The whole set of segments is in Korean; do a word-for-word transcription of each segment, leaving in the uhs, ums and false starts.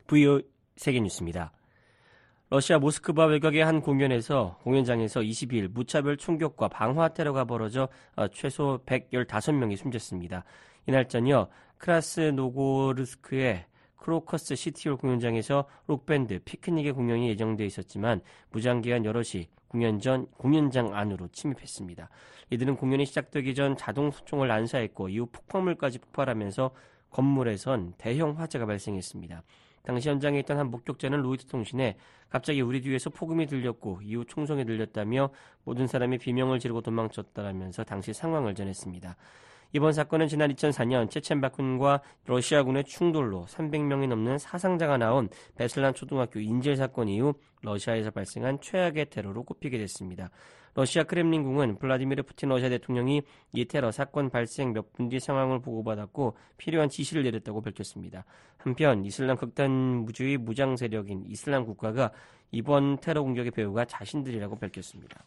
브이오에이 세계뉴스입니다. 러시아 모스크바 외곽의 한 공연에서 공연장에서 이십이일 무차별 총격과 방화 테러가 벌어져 최소 백십오 명이 숨졌습니다. 이날 저녁 크라스노고르스크의 크로커스 시티홀 공연장에서 록밴드 피크닉의 공연이 예정돼 있었지만 무장기한 여럿이 공연 전 공연장 안으로 침입했습니다. 이들은 공연이 시작되기 전 자동 소총을 난사했고 이후 폭발물까지 폭발하면서 건물에선 대형 화재가 발생했습니다. 당시 현장에 있던 한 목격자는 로이터 통신에 갑자기 우리 뒤에서 폭음이 들렸고 이후 총성이 들렸다며 모든 사람이 비명을 지르고 도망쳤다라면서 당시 상황을 전했습니다. 이번 사건은 지난 이천사년 체첸바군과 러시아군의 충돌로 삼백 명이 넘는 사상자가 나온 베슬란 초등학교 인질 사건 이후 러시아에서 발생한 최악의 테러로 꼽히게 됐습니다. 러시아 크렘린궁은 블라디미르 푸틴 러시아 대통령이 이 테러 사건 발생 몇 분 뒤 상황을 보고받았고 필요한 지시를 내렸다고 밝혔습니다. 한편 이슬람 극단주의 무장 세력인 이슬람 국가가 이번 테러 공격의 배후가 자신들이라고 밝혔습니다.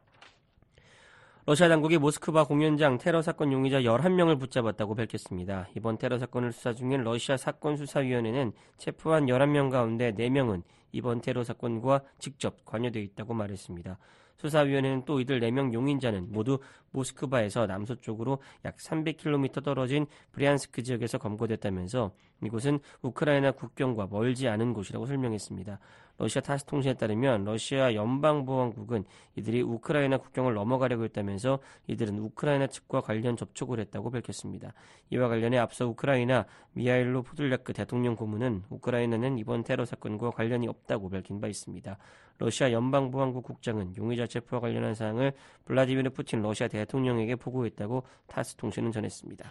러시아 당국이 모스크바 공연장 테러 사건 용의자 열한 명을 붙잡았다고 밝혔습니다. 이번 테러 사건을 수사 중인 러시아 사건수사위원회는 체포한 열한 명 가운데 네 명은 이번 테러 사건과 직접 관여되어 있다고 말했습니다. 수사위원회는 또 이들 네 명 용의자는 모두 모스크바에서 남서쪽으로 약 삼백 킬로미터 떨어진 브리안스크 지역에서 검거됐다면서 이곳은 우크라이나 국경과 멀지 않은 곳이라고 설명했습니다. 러시아 타스 통신에 따르면 러시아 연방보안국은 이들이 우크라이나 국경을 넘어가려고 했다면서 이들은 우크라이나 측과 관련 접촉을 했다고 밝혔습니다. 이와 관련해 앞서 우크라이나 미하일로 포들랴크 대통령 고문은 우크라이나는 이번 테러 사건과 관련이 없다고 밝힌 바 있습니다. 러시아 연방보안국 국장은 용의자 체포와 관련한 사항을 블라디미르 푸틴 러시아 대통령에게 보고했다고 타스 통신은 전했습니다.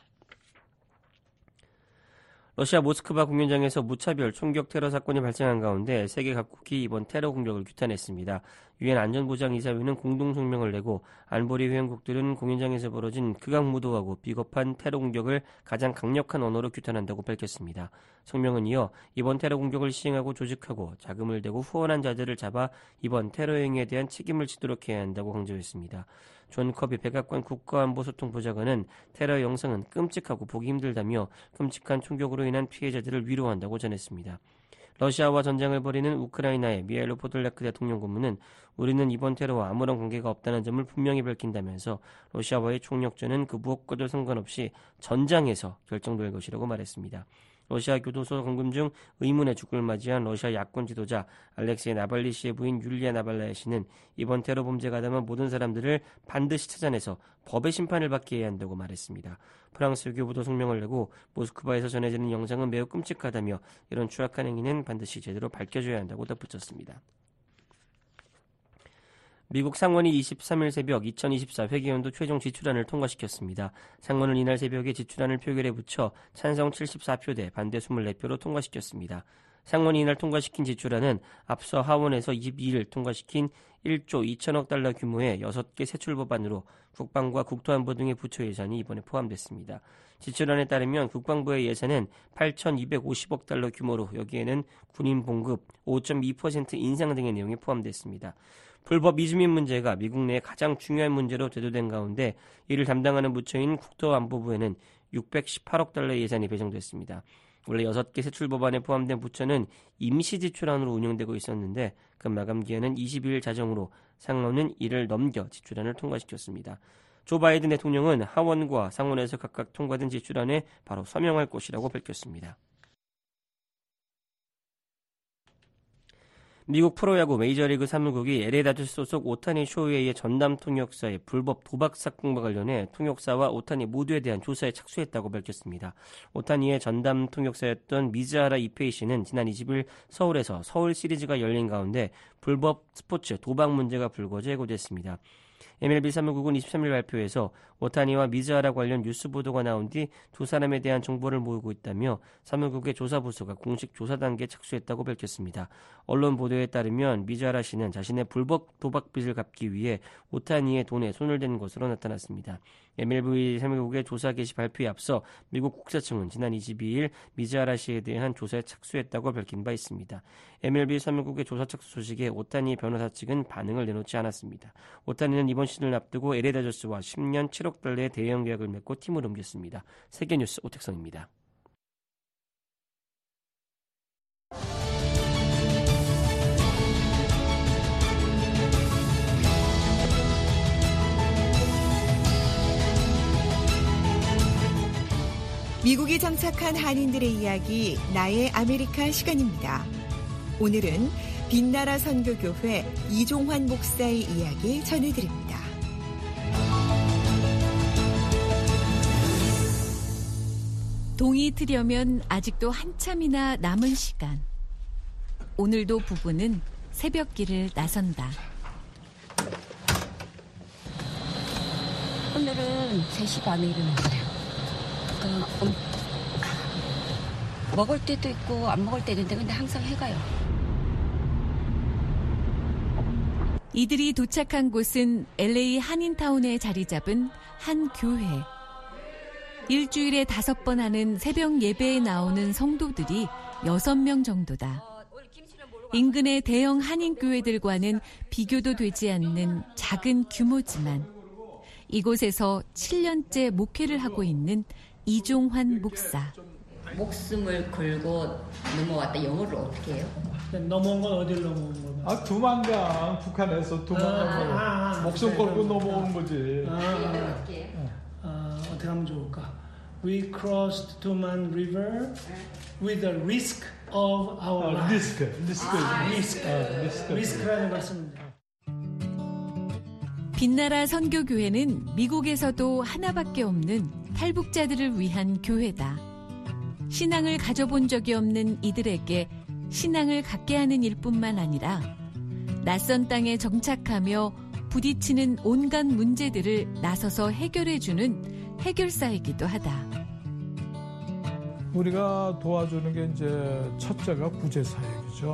러시아 모스크바 공연장에서 무차별 총격 테러 사건이 발생한 가운데 세계 각국이 이번 테러 공격을 규탄했습니다. 유엔 안전보장이사회는 공동성명을 내고 안보리 회원국들은 공연장에서 벌어진 극악무도하고 비겁한 테러 공격을 가장 강력한 언어로 규탄한다고 밝혔습니다. 성명은 이어 이번 테러 공격을 시행하고 조직하고 자금을 대고 후원한 자들을 잡아 이번 테러 행위에 대한 책임을 지도록 해야 한다고 강조했습니다. 존 커비 백악관 국가안보소통보좌관은 테러 영상은 끔찍하고 보기 힘들다며 끔찍한 총격으로 인한 피해자들을 위로한다고 전했습니다. 러시아와 전쟁을 벌이는 우크라이나의 미하일로 포들랴크 대통령 고문은 우리는 이번 테러와 아무런 관계가 없다는 점을 분명히 밝힌다면서 러시아와의 총력전은 그 무엇과도 상관없이 전장에서 결정될 것이라고 말했습니다. 러시아 교도소 감금 중 의문의 죽음을 맞이한 러시아 야권 지도자 알렉세이 나발리 씨의 부인 율리아 나발라야 씨는 이번 테러 범죄가 가담한 모든 사람들을 반드시 찾아내서 법의 심판을 받게 해야 한다고 말했습니다. 프랑스 외교부도 성명을 내고 모스크바에서 전해지는 영상은 매우 끔찍하다며 이런 추악한 행위는 반드시 제대로 밝혀져야 한다고 덧붙였습니다. 미국 상원이 이십삼일 새벽 이천이십사 회계연도 최종 지출안을 통과시켰습니다. 상원은 이날 새벽에 지출안을 표결에 붙여 찬성 칠십사 표 대 반대 이십사 표로 통과시켰습니다. 상원이 이날 통과시킨 지출안은 앞서 하원에서 이십이일 통과시킨 일조 이천억 달러 규모의 여섯 개 세출 법안으로 국방과 국토안보 등의 부처 예산이 이번에 포함됐습니다. 지출안에 따르면 국방부의 예산은 팔천이백오십억 달러 규모로 여기에는 군인 봉급 오 점 이 퍼센트 인상 등의 내용이 포함됐습니다. 불법 이주민 문제가 미국 내 가장 중요한 문제로 대두된 가운데 이를 담당하는 부처인 국토안보부에는 육백십팔억 달러의 예산이 배정됐습니다. 원래 여섯 개 세출 법안에 포함된 부처는 임시 지출안으로 운영되고 있었는데 그 마감 기한은 이십일 자정으로 상원은 이를 넘겨 지출안을 통과시켰습니다. 조 바이든 대통령은 하원과 상원에서 각각 통과된 지출안에 바로 서명할 것이라고 밝혔습니다. 미국 프로야구 메이저리그 사무국이 엘에이 다저스 소속 오타니 쇼헤이의 전남 통역사의 불법 도박 사건과 관련해 통역사와 오타니 모두에 대한 조사에 착수했다고 밝혔습니다. 오타니의 전담 통역사였던 미즈하라 이페이 씨는 지난 이십일 서울에서 서울 시리즈가 열린 가운데 불법 스포츠 도박 문제가 불거져 해고됐습니다. 엠엘비 사무국은 이십삼일 발표에서 오타니와 미즈하라 관련 뉴스 보도가 나온 뒤 두 사람에 대한 정보를 모으고 있다며 사무국의 조사부서가 공식 조사 단계에 착수했다고 밝혔습니다. 언론 보도에 따르면 미즈하라 씨는 자신의 불법 도박 빚을 갚기 위해 오타니의 돈에 손을 댄 것으로 나타났습니다. 엠엘비 사무국의 조사 개시 발표에 앞서 미국 국세청은 지난 이십이일 미즈하라 씨에 대한 조사에 착수했다고 밝힌 바 있습니다. 엠엘비 사무국의 조사 착수 소식에 오타니 변호사 측은 반응을 내놓지 않았습니다. 오타니는 이번 시즌을 앞두고 엘에이 다저스와 십 년 칠억 달러의 대형 계약을 맺고 팀을 옮겼습니다. 세계뉴스 오택성입니다. 미국에 정착한 한인들의 이야기, 나의 아메리카 시간입니다. 오늘은 빛나라 선교교회 이종환 목사의 이야기 전해드립니다. 동이 트려면 아직도 한참이나 남은 시간. 오늘도 부부는 새벽길을 나선다. 오늘은 세 시 반에 일어났어요. 그, 음, 먹을 때도 있고 안 먹을 때도 있는데 근데 항상 해가요. 이들이 도착한 곳은 엘에이 한인타운에 자리 잡은 한 교회. 일주일에 다섯 번 하는 새벽 예배에 나오는 성도들이 여섯 명 정도다. 인근의 대형 한인교회들과는 비교도 되지 않는 작은 규모지만 이곳에서 칠 년째 목회를 하고 있는 이종환 목사. 목숨을 걸고 넘어왔다. 영어로 어떻게 해요? 넘어온 건 어디로 넘어온 거야? 아, 두만강. 북한에서 두만강. 아, 아, 아, 목숨 아, 걸고 넘어온 거지. 아, 아, 어떻게 해요? 아, 어떻게 하면 좋을까? We crossed Tuman River with the risk of our 아, life. 리스크. 리스크. 아, 리스크. 아, 리스크. 리스크라는 걸 씁니다. 빛나라 선교교회는 미국에서도 하나밖에 없는 탈북자들을 위한 교회다. 신앙을 가져본 적이 없는 이들에게 신앙을 갖게 하는 일뿐만 아니라 낯선 땅에 정착하며 부딪히는 온갖 문제들을 나서서 해결해주는 해결사이기도 하다. 우리가 도와주는 게 이제 첫째가 구제사역이죠.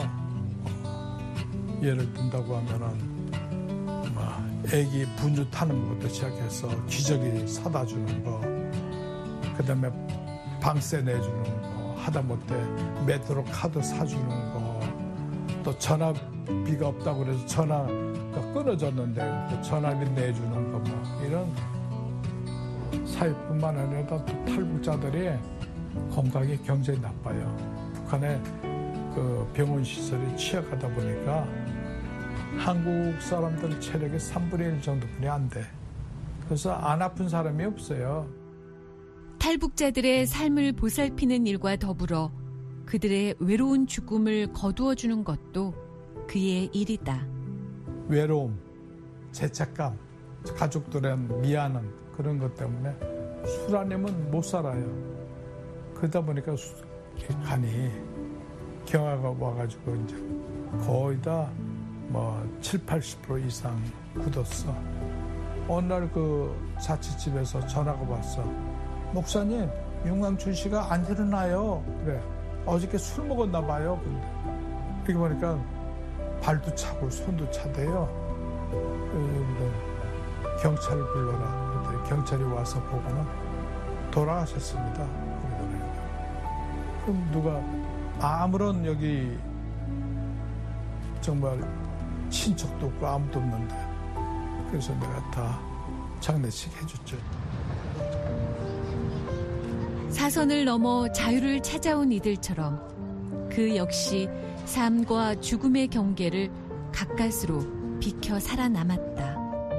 예를 든다고 하면은 애기 분유 타는 것부터 시작해서 기저귀 사다 주는 거, 그 다음에 방세 내주는 거, 하다못해 메트로 카드 사주는 거, 또 전화비가 없다고 그래서 전화가 끊어졌는데 전화비 내주는 거, 뭐 이런 사회뿐만 아니라 또 탈북자들이 건강이 굉장히 나빠요. 북한의 그 병원 시설이 취약하다 보니까 한국 사람들 체력의 삼분의 일 정도뿐이 안 돼. 그래서 안 아픈 사람이 없어요. 탈북자들의 삶을 보살피는 일과 더불어 그들의 외로운 죽음을 거두어주는 것도 그의 일이다. 외로움, 죄책감, 가족들의 미안함 그런 것 때문에 술 아니면 못 살아요. 그러다 보니까 간이 경화가 와가지고 이제 거의 다 뭐 칠십, 팔십 퍼센트 이상 굳었어. 어느 날 그 자취집에서 전화가 왔어. 목사님, 윤광춘 씨가 안 일어나요. 그래. 어저께 술 먹었나 봐요. 근데 이렇게 보니까 발도 차고 손도 차대요. 경찰을 불러라. 그랬더니 경찰이 와서 보고는 돌아가셨습니다. 그럼 누가 아무런 여기 정말 친척도 없고 아무도 없는데 그래서 내가 다 장례식 해줬죠. 사선을 넘어 자유를 찾아온 이들처럼 그 역시 삶과 죽음의 경계를 가까스로 비켜 살아남았다.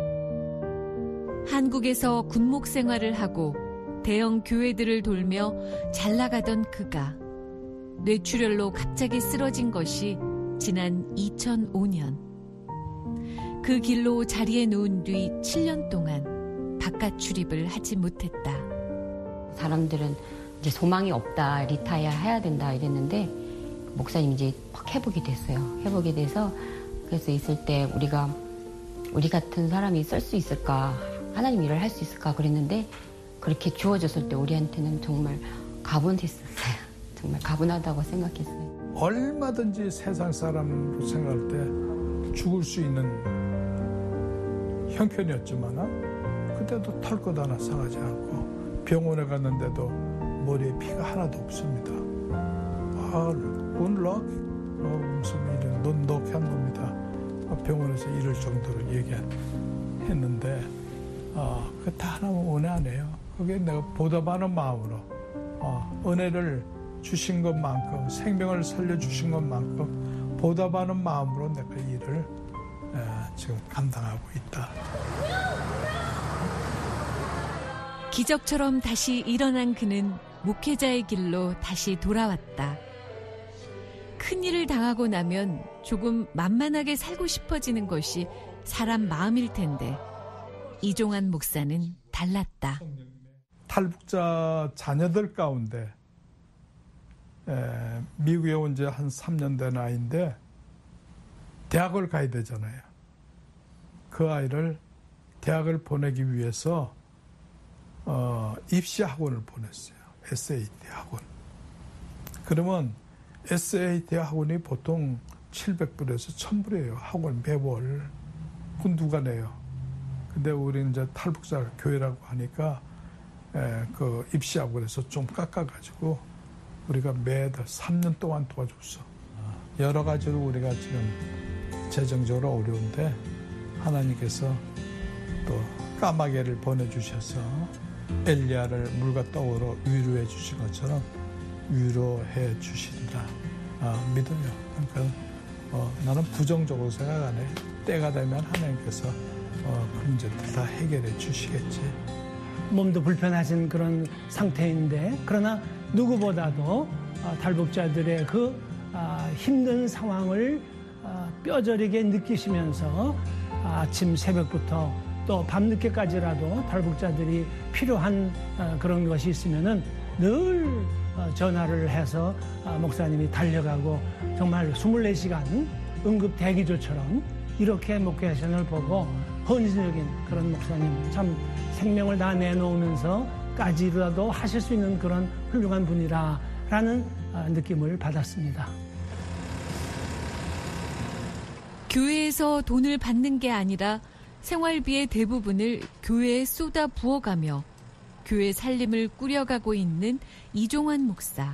한국에서 군목 생활을 하고 대형 교회들을 돌며 잘 나가던 그가 뇌출혈로 갑자기 쓰러진 것이 지난 이천오 년. 그 길로 자리에 누운 뒤 칠 년 동안 바깥 출입을 하지 못했다. 사람들은 이제 소망이 없다, 리타이어 해야 된다 이랬는데 목사님이 이제 막 회복이 됐어요. 회복이 돼서 그래서 있을 때 우리가 우리 같은 사람이 쓸 수 있을까, 하나님 일을 할 수 있을까 그랬는데 그렇게 주어졌을 때 우리한테는 정말 가분했었어요. 정말 가분하다고 생각했어요. 얼마든지 세상 사람으로 생각할 때 죽을 수 있는 형편이었지만 그때도 털 것 하나 상하지 않고 병원에 갔는데도 머리에 피가 하나도 없습니다. 아, 굿럭? 어, 무슨 일이야. 넌 넉한 겁니다. 병원에서 이럴 정도로 얘기했는데 아, 그게 다 하나면 은혜 아니에요. 그게 내가 보답하는 마음으로 어, 은혜를 주신 것만큼 생명을 살려주신 것만큼 보답하는 마음으로 내가 일을 에, 지금 감당하고 있다. 기적처럼 다시 일어난 그는 목회자의 길로 다시 돌아왔다. 큰일을 당하고 나면 조금 만만하게 살고 싶어지는 것이 사람 마음일 텐데 이종환 목사는 달랐다. 탈북자 자녀들 가운데 에, 미국에 온 지 한 삼 년 된 아이인데 대학을 가야 되잖아요. 그 아이를 대학을 보내기 위해서 어, 입시 학원을 보냈어요. 에스에이티 학원. 그러면 에스에이티 학원이 보통 칠백 불에서 천 불이에요. 학원 매월. 그건 누가 내요? 근데 우리는 이제 탈북자 교회라고 하니까 에, 그 입시 학원에서 좀 깎아가지고 우리가 매달 삼 년 동안 도와줬어. 여러 가지로 우리가 지금 재정적으로 어려운데 하나님께서 또 까마귀를 보내주셔서 엘리야를 물과 떡으로 위로해 주신 것처럼 위로해 주신다. 아, 믿어요. 그러니까 어, 나는 부정적으로 생각 안 해. 때가 되면 하나님께서 어, 그 문제들 다 해결해 주시겠지. 몸도 불편하신 그런 상태인데 그러나 누구보다도 어, 탈북자들의 그 어, 힘든 상황을 어, 뼈저리게 느끼시면서 아침 새벽부터 또 밤늦게까지라도 탈북자들이 필요한 어, 그런 것이 있으면은 늘 어, 전화를 해서 어, 목사님이 달려가고 정말 이십사 시간 응급 대기조처럼 이렇게 목회하시는 걸 보고 헌신적인 그런 목사님, 참 생명을 다 내놓으면서까지라도 하실 수 있는 그런 훌륭한 분이라라는 어, 느낌을 받았습니다. 교회에서 돈을 받는 게 아니라 생활비의 대부분을 교회에 쏟아 부어가며 교회 살림을 꾸려가고 있는 이종환 목사.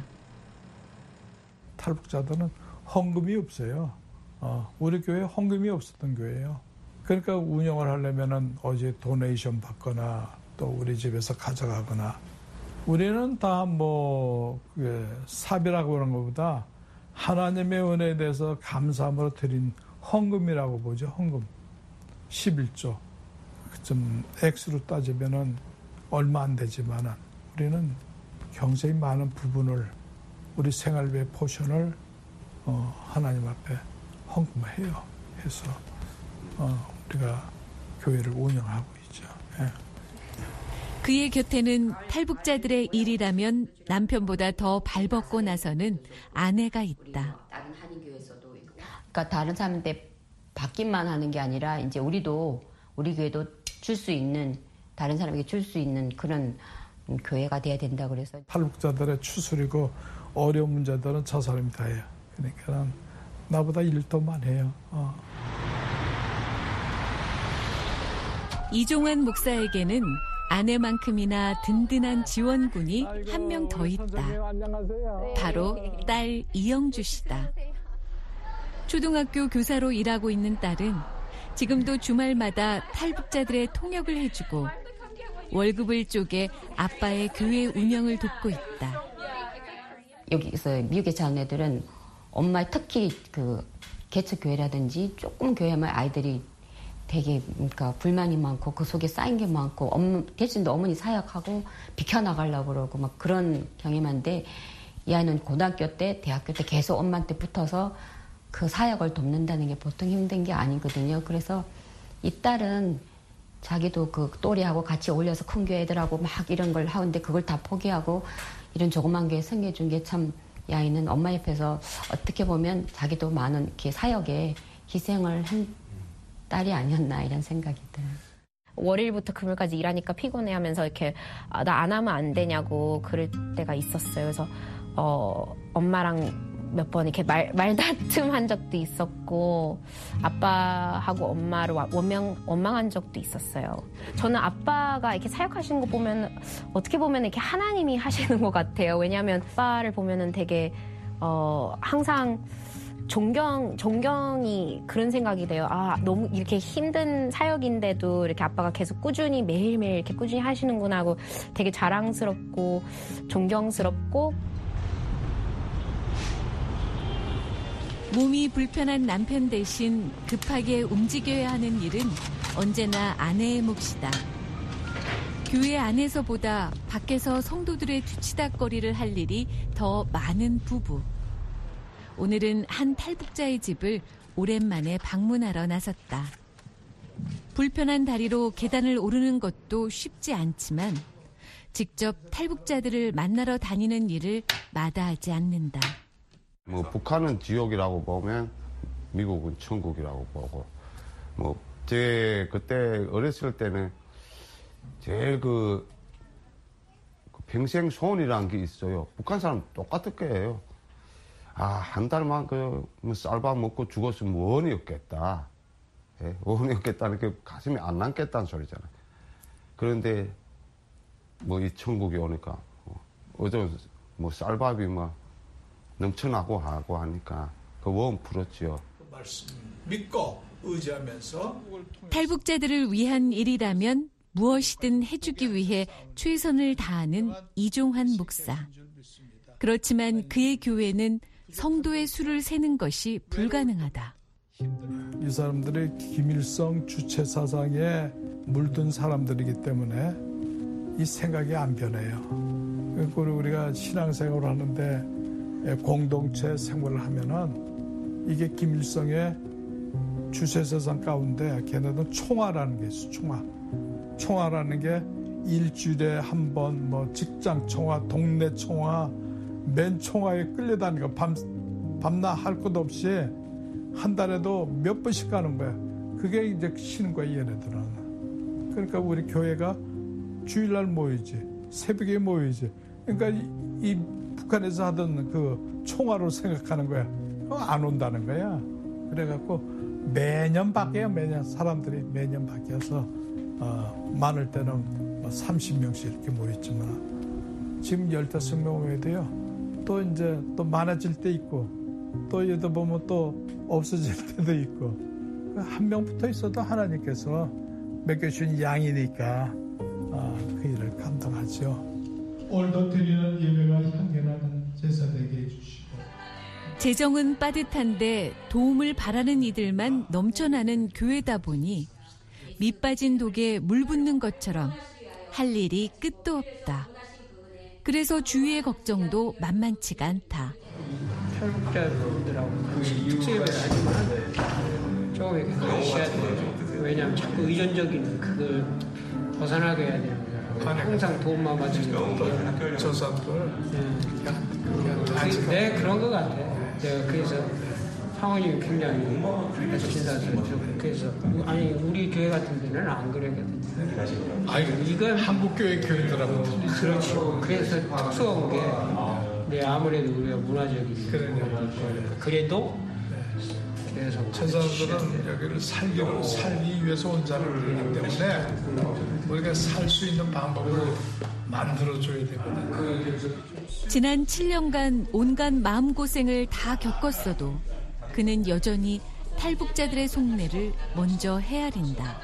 탈북자들은 헌금이 없어요. 어, 우리 교회 헌금이 없었던 교회예요. 그러니까 운영을 하려면은 어제 도네이션 받거나 또 우리 집에서 가져가거나 우리는 다 뭐 사비라고 그런 것보다 하나님의 은혜에 대해서 감사함으로 드린 헌금이라고 보죠. 헌금. 십일조. 좀 액수로 따지면은 얼마 안 되지만은 우리는 굉장히 많은 부분을 우리 생활비의 포션을 어, 하나님 앞에 헌금해요. 해서 어, 우리가 교회를 운영하고 있죠. 예. 그의 곁에는 탈북자들의 일이라면 남편보다 더 발벗고 나서는 아내가 있다. 다른 한인교회에서도 그러니까 다른 사람한테 받기만 하는 게 아니라 이제 우리도 우리 교회도 줄 수 있는 다른 사람에게 줄 수 있는 그런 교회가 돼야 된다 그래서 탈북자들의 추스리고 어려운 문제들은 저 사람이 다 해요. 그러니까 나보다 일 더 많이 해요. 어. 이종환 목사에게는 아내만큼이나 든든한 지원군이 한 명 더 있다. 바로 딸 이영주 씨다. 초등학교 교사로 일하고 있는 딸은 지금도 주말마다 탈북자들의 통역을 해주고 월급을 쪼개 아빠의 교회 운영을 돕고 있다. 여기서 미국에 사는 애들은 엄마 특히 그 개척교회라든지 조금 교회만 아이들이 되게 그러니까 불만이 많고 그 속에 쌓인 게 많고 엄마, 대신도 어머니 사역하고 비켜나가려고 그러고 막 그런 경험인데 이 아이는 고등학교 때 대학교 때 계속 엄마한테 붙어서 그 사역을 돕는다는 게 보통 힘든 게 아니거든요. 그래서 이 딸은 자기도 그 또래하고 같이 어울려서 큰 교회 애들하고 막 이런 걸 하는데 그걸 다 포기하고 이런 조그만 교회 섬겨준 게 참 이 아이는 엄마 옆에서 어떻게 보면 자기도 많은 이렇게 사역에 희생을 한 딸이 아니었나 이런 생각이 들어요. 월요일부터 금요일까지 일하니까 피곤해 하면서 이렇게 아, 나 안 하면 안 되냐고 그럴 때가 있었어요. 그래서 어, 엄마랑 몇 번 이렇게 말, 말다툼 한 적도 있었고 아빠하고 엄마를 원망, 원망한 적도 있었어요. 저는 아빠가 이렇게 사역하시는 거 보면 어떻게 보면 이렇게 하나님이 하시는 것 같아요. 왜냐하면 아빠를 보면은 되게 어, 항상 존경, 존경이 그런 생각이 돼요. 아, 너무 이렇게 힘든 사역인데도 이렇게 아빠가 계속 꾸준히 매일매일 이렇게 꾸준히 하시는구나 하고 되게 자랑스럽고 존경스럽고 몸이 불편한 남편 대신 급하게 움직여야 하는 일은 언제나 아내의 몫이다. 교회 안에서보다 밖에서 성도들의 뒤치다꺼리를 할 일이 더 많은 부부. 오늘은 한 탈북자의 집을 오랜만에 방문하러 나섰다. 불편한 다리로 계단을 오르는 것도 쉽지 않지만 직접 탈북자들을 만나러 다니는 일을 마다하지 않는다. 뭐 북한은 지옥이라고 보면 미국은 천국이라고 보고, 뭐 제 그때 어렸을 때는 제일 그, 그 평생 소원이라는 게 있어요. 북한 사람 똑같을 거예요. 아, 한 달만 그 뭐 쌀밥 먹고 죽었으면 원이 없겠다. 예, 원이 없겠다는 게 가슴이 안 남겠다는 소리잖아요. 그런데 뭐 이 천국이 오니까 어제 뭐 쌀밥이 뭐 넘쳐나고 하고 하니까 그 원 풀었지요. 말씀 믿고 의지하면서 탈북자들을 위한 일이라면 무엇이든 해주기 위해 최선을 다하는 이종환 목사. 그렇지만 그의 교회는 성도의 수를 세는 것이 불가능하다. 이 사람들이 김일성 주체 사상에 물든 사람들이기 때문에 이 생각이 안 변해요. 그리고 우리가 신앙생활을 하는데 공동체 생활을 하면은 이게 김일성의 주체 사상 가운데 걔네들은 총화라는 게 있어. 총화. 총화라는 게 일주일에 한 번 뭐 직장 총화, 동네 총화, 맨 총화에 끌려다니고 밤 밤낮 할 것 없이 한 달에도 몇 번씩 가는 거야. 그게 이제 쉬는 거야, 얘네들은. 그러니까 우리 교회가 주일날 모이지, 새벽에 모이지. 그러니까 이, 이 북한에서 하던 그 총화로 생각하는 거야. 그거 안 온다는 거야. 그래갖고 매년 바뀌어요, 매년. 사람들이 매년 바뀌어서 어, 많을 때는 뭐 삼십 명씩 이렇게 모였지만 지금 열다섯 명 모여도요. 또 이제 또 많아질 때 있고 또 얘도 보면 또 없어질 때도 있고 한 명 붙어 있어도 하나님께서 맡겨주신 양이니까 어, 그 일을 감당하죠. 오늘도 드리는 예배가 향기나는 제사 되게 해주시고 재정은 빠듯한데 도움을 바라는 이들만 넘쳐나는 교회다 보니 밑빠진 독에 물 붓는 것처럼 할 일이 끝도 없다. 그래서 주위의 걱정도 만만치가 않다. 탈북자들하고 특수예배를 하지만 조금 이렇게 하셔야 돼요. 왜냐하면 자꾸 의존적인 그걸 벗어나게 해야 되는 거잖아요. 항상 도움만 받으면 저 사람들 네, 그런 것 같아. 내가 그래서 상원이 굉장히 신사스럽죠. 그래서 아니 우리 교회 같은 데는 안 그러거든요. 아니 이건 한국교회 교인들하고 그렇죠. 그래서 특수한 게 네, 아무래도 우리가 문화적인 그러니까. 그래도 그래서 저 사람들은 여기를 살기, 살기 위해서 온 자들이기 때문에 우리가 살 수 있는 방법을 만들어줘야 되거든요. 지난 칠 년간 온갖 마음고생을 다 겪었어도 그는 여전히 탈북자들의 속내를 먼저 헤아린다.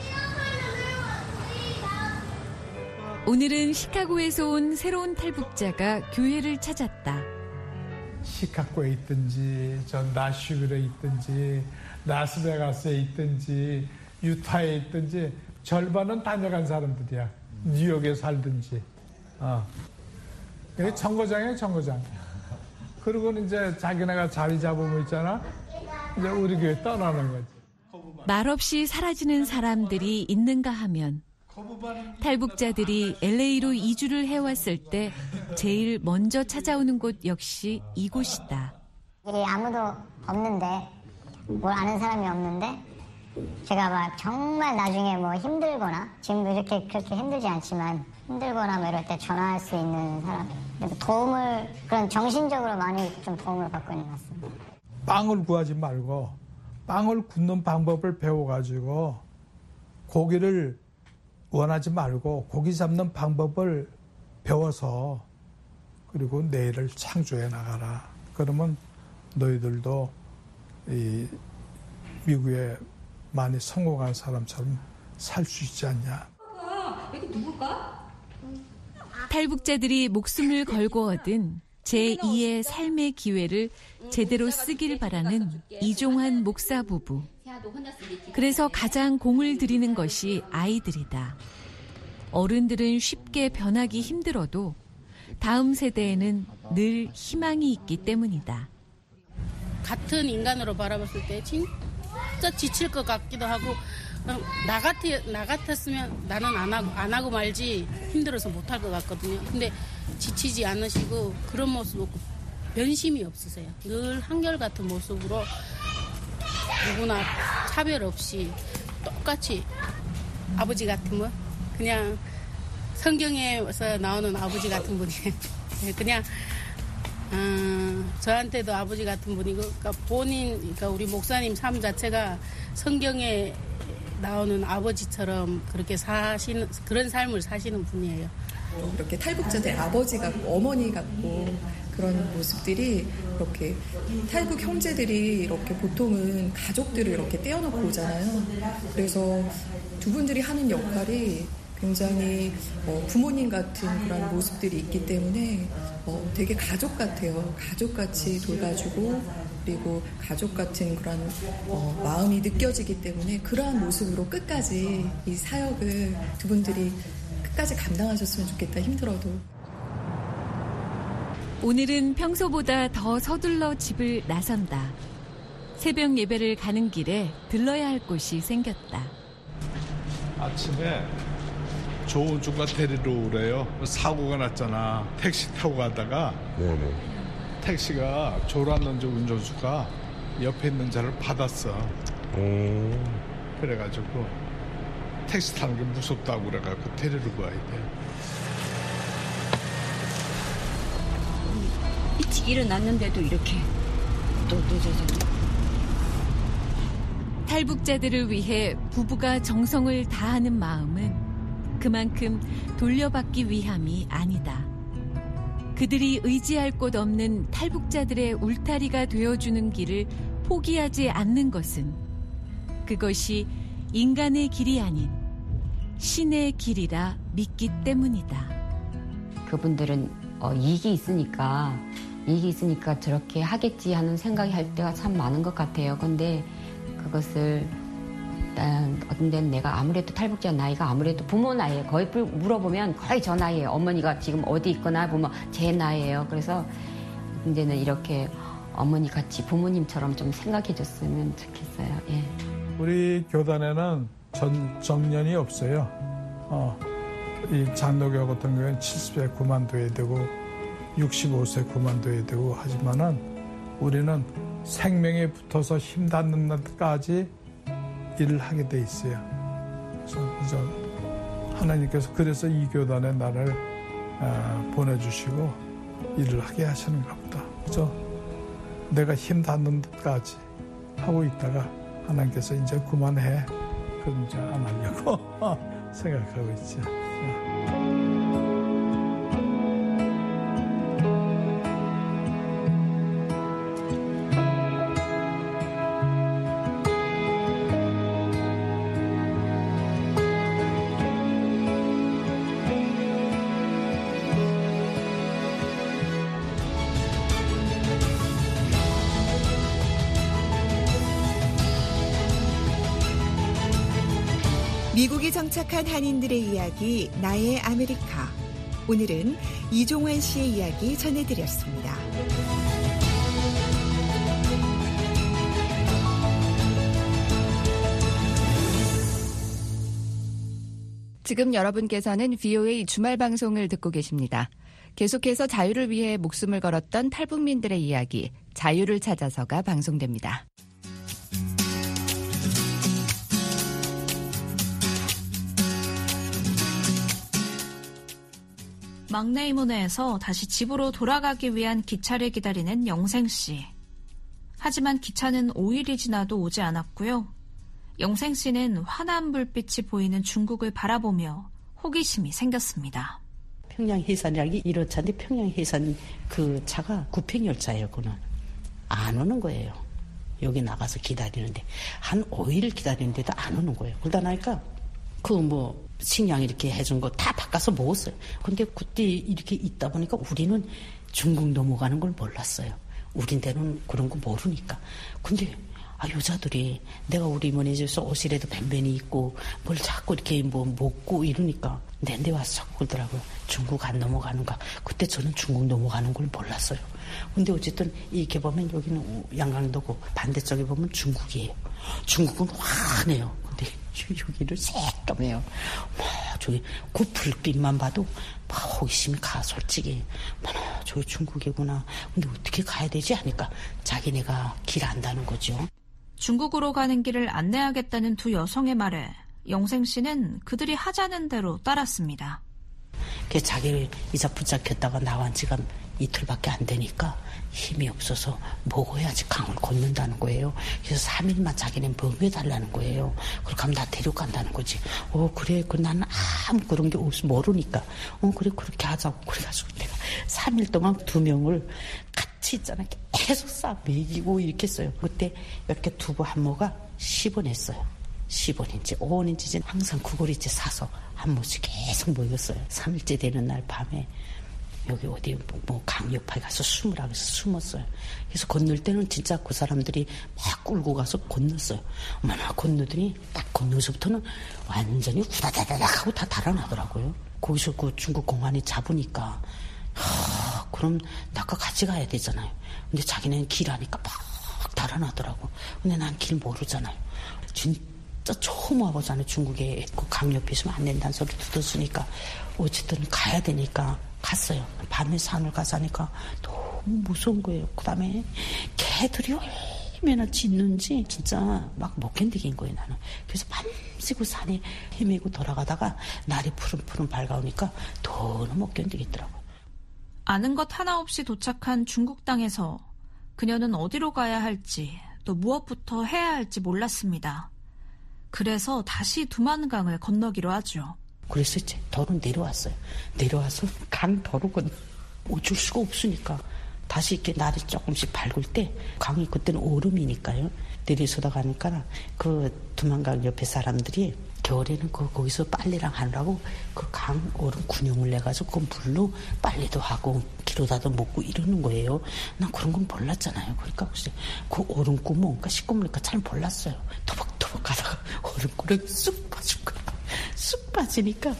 오늘은 시카고에서 온 새로운 탈북자가 교회를 찾았다. 시카고에 있든지 저 나슈빌에 있든지 라스베가스에 있든지 유타에 있든지 절반은 다녀간 사람들이야. 뉴욕에 살든지. 어. 여기 정거장이에요, 정거장. 그리고는 이제 자기네가 자리 잡으면 있잖아. 이제 우리 교회 떠나는 거지. 말없이 사라지는 사람들이 있는가 하면 탈북자들이 엘에이로 이주를 해왔을 때 제일 먼저 찾아오는 곳 역시 이곳이다. 아무도 없는데 뭘 아는 사람이 없는데 제가 막 정말 나중에 뭐 힘들거나 지금도 이렇게 그렇게 힘들지 않지만 힘들거나 뭐 이럴 때 전화할 수 있는 사람 도움을 그런 정신적으로 많이 좀 도움을 받고 있는 것 같습니다. 빵을 구하지 말고 빵을 굽는 방법을 배워가지고 고기를 원하지 말고 고기 잡는 방법을 배워서 그리고 내일을 창조해 나가라. 그러면 너희들도 이 미국에 많이 성공한 사람처럼 살 수 있지 않냐. 여기 누굴까? 탈북자들이 목숨을 걸고 얻은 제이의 삶의 기회를 제대로 쓰길 바라는 이종환 목사 부부. 그래서 가장 공을 들이는 것이 아이들이다. 어른들은 쉽게 변하기 힘들어도 다음 세대에는 늘 희망이 있기 때문이다. 같은 인간으로 바라봤을 때 진짜 지칠 것 같기도 하고 나 같 나 같았으면 나는 안 하고 안 하고 말지 힘들어서 못할 것 같거든요. 근데 지치지 않으시고 그런 모습 없고 변심이 없으세요. 늘 한결같은 모습으로 누구나 차별 없이 똑같이 아버지 같으면 그냥 성경에서 나오는 아버지 같은 분이에요. 그냥 음, 저한테도 아버지 같은 분이고, 그러니까 본인, 그러니까 우리 목사님 삶 자체가 성경에 나오는 아버지처럼 그렇게 사시는, 그런 삶을 사시는 분이에요. 이렇게 탈북자들 아버지 같고 어머니 같고 그런 모습들이 이렇게 탈북 형제들이 이렇게 보통은 가족들을 이렇게 떼어놓고 오잖아요. 그래서 두 분들이 하는 역할이 굉장히 어, 부모님 같은 그런 모습들이 있기 때문에 어, 되게 가족 같아요. 가족같이 돌봐주고 그리고 가족 같은 그런 어, 마음이 느껴지기 때문에 그러한 모습으로 끝까지 이 사역을 두 분들이 끝까지 감당하셨으면 좋겠다, 힘들어도. 오늘은 평소보다 더 서둘러 집을 나선다. 새벽 예배를 가는 길에 들러야 할 곳이 생겼다. 아침에 조은주가 데리러 오래요. 사고가 났잖아. 택시 타고 가다가 네네. 택시가 졸았는지 운전수가 옆에 있는 자를 받았어. 음. 그래가지고 택시 타는 게 무섭다고 그래가지고 데리러 가야 돼. 일찍 일어났는데도 이렇게 또 늦어서. 탈북자들을 위해 부부가 정성을 다하는 마음은 그만큼 돌려받기 위함이 아니다. 그들이 의지할 곳 없는 탈북자들의 울타리가 되어주는 길을 포기하지 않는 것은 그것이 인간의 길이 아닌 신의 길이라 믿기 때문이다. 그분들은 어, 이익이 있으니까 이익이 있으니까 저렇게 하겠지 하는 생각이 할 때가 참 많은 것 같아요. 근데 그것을 어떤 데는 내가 아무래도 탈북자 나이가 아무래도 부모 나이에 거의 물어보면 거의 저 나이에요. 어머니가 지금 어디 있거나 보면 제 나이에요. 그래서 이제는 이렇게 어머니 같이 부모님처럼 좀 생각해 줬으면 좋겠어요. 예. 우리 교단에는 전, 정년이 없어요. 어, 이 장로교 같은 경우에는 칠십 세 그만둬야 되고 육십오 세 그만둬야 되고 하지만은 우리는 생명에 붙어서 힘 닿는 날까지 일을 하게 돼 있어요. 그래서 하나님께서 그래서 이 교단에 나를 어, 보내주시고 일을 하게 하시는가 보다. 그래서 내가 힘 닿는 데까지 하고 있다가 하나님께서 이제 그만해. 그럼 이제 안 하려고 생각하고 있죠. 미국에 정착한 한인들의 이야기 나의 아메리카. 오늘은 이종환 씨의 이야기 전해드렸습니다. 지금 여러분께서는 브이오에이 주말 방송을 듣고 계십니다. 계속해서 자유를 위해 목숨을 걸었던 탈북민들의 이야기, 자유를 찾아서가 방송됩니다. 막내 이모네에서 다시 집으로 돌아가기 위한 기차를 기다리는 영생씨. 하지만 기차는 오 일이 지나도 오지 않았고요. 영생씨는 환한 불빛이 보이는 중국을 바라보며 호기심이 생겼습니다. 평양해산이라기 일 호차인데 평양해산 그 차가 구평열차예요. 그는 안 오는 거예요. 여기 나가서 기다리는데 한 오 일 기다리는데도 안 오는 거예요. 그러다 나니까 그 뭐 식량 이렇게 해준 거 다 바꿔서 먹었어요. 근데 그때 이렇게 있다 보니까 우리는 중국 넘어가는 걸 몰랐어요. 우린 데는 그런 거 모르니까. 근데 아, 여자들이 내가 우리 이모네 집에서 옷이라도 뱀뱀이 입고 뭘 자꾸 이렇게 뭐 먹고 이러니까 내한테 와서 자꾸 그러더라고요. 중국 안 넘어가는가. 그때 저는 중국 넘어가는 걸 몰랐어요. 근데 어쨌든 이렇게 보면 여기는 양강도고 반대쪽에 보면 중국이에요. 중국은 환해요. 근데 여기는 새까매요. 뭐 저기 그 불빛만 봐도 막 호기심이 가 솔직히. 뭐 저기 중국이구나. 근데 어떻게 가야 되지 하니까 자기네가 길 안다는 거죠. 중국으로 가는 길을 안내하겠다는 두 여성의 말에 영생 씨는 그들이 하자는 대로 따랐습니다. 그 자기를 이자 붙잡혔다가 나온 지가 이틀밖에 안 되니까 힘이 없어서 먹어야지 강을 걷는다는 거예요. 그래서 삼 일만 자기는 먹여달라는 거예요. 그렇게 하면 나 데려간다는 거지. 어 그래 그 나는 아무 그런 게 없어 모르니까 어 그래 그렇게 하자고 그래가지고 내가 삼 일 동안 두 명을 같이 있잖아 계속 싹 먹이고 이렇게 했어요. 그때 이렇게 두부 한 모가 십 원 했어요. 십 원인지 오 원인지 항상 그거리째 사서 한 모씩 계속 먹였어요. 삼 일째 되는 날 밤에 여기 어디 뭐 강 옆에 가서 숨으라고 해서 숨었어요. 그래서 건널 때는 진짜 그 사람들이 막 끌고 가서 건넜어요. 어머나 건너더니 딱 건너서부터는 완전히 후다다다닥 하고 다 달아나더라고요. 거기서 그 중국 공안이 잡으니까 하, 그럼 나과 같이 가야 되잖아요. 근데 자기는 길 아니까 막 달아나더라고. 근데 난 길 모르잖아요. 진짜 처음 와보잖아요. 중국에 그 강 옆에 있으면 안 된다는 소리 듣었으니까 어쨌든 가야 되니까 갔어요. 밤에 산을 가자니까 너무 무서운 거예요. 그 다음에 개들이 얼마나 짖는지 진짜 막 못 견디긴 거예요, 나는. 그래서 밤새고 산에 헤매고 돌아가다가 날이 푸른푸른 밝아오니까 더는 못 견디겠더라고요. 아는 것 하나 없이 도착한 중국 땅에서 그녀는 어디로 가야 할지 또 무엇부터 해야 할지 몰랐습니다. 그래서 다시 두만강을 건너기로 하죠. 그래서 이제 더는 내려왔어요. 내려와서 강 더로 건너 어쩔 수가 없으니까 다시 이렇게 날이 조금씩 밝을 때 강이 그때는 얼음이니까요. 내려서다 가니까 그 두만강 옆에 사람들이 겨울에는 그 거기서 빨래랑 하느라고 그 강 얼음 군용을 내가지고 그 물로 빨래도 하고 기로다도 먹고 이러는 거예요. 난 그런 건 몰랐잖아요. 그러니까 그 얼음구 뭔가 시꺼머니까 잘 몰랐어요. 토박토박 가다가 얼음구를 쑥 빠질 거예요. 쑥 빠지니까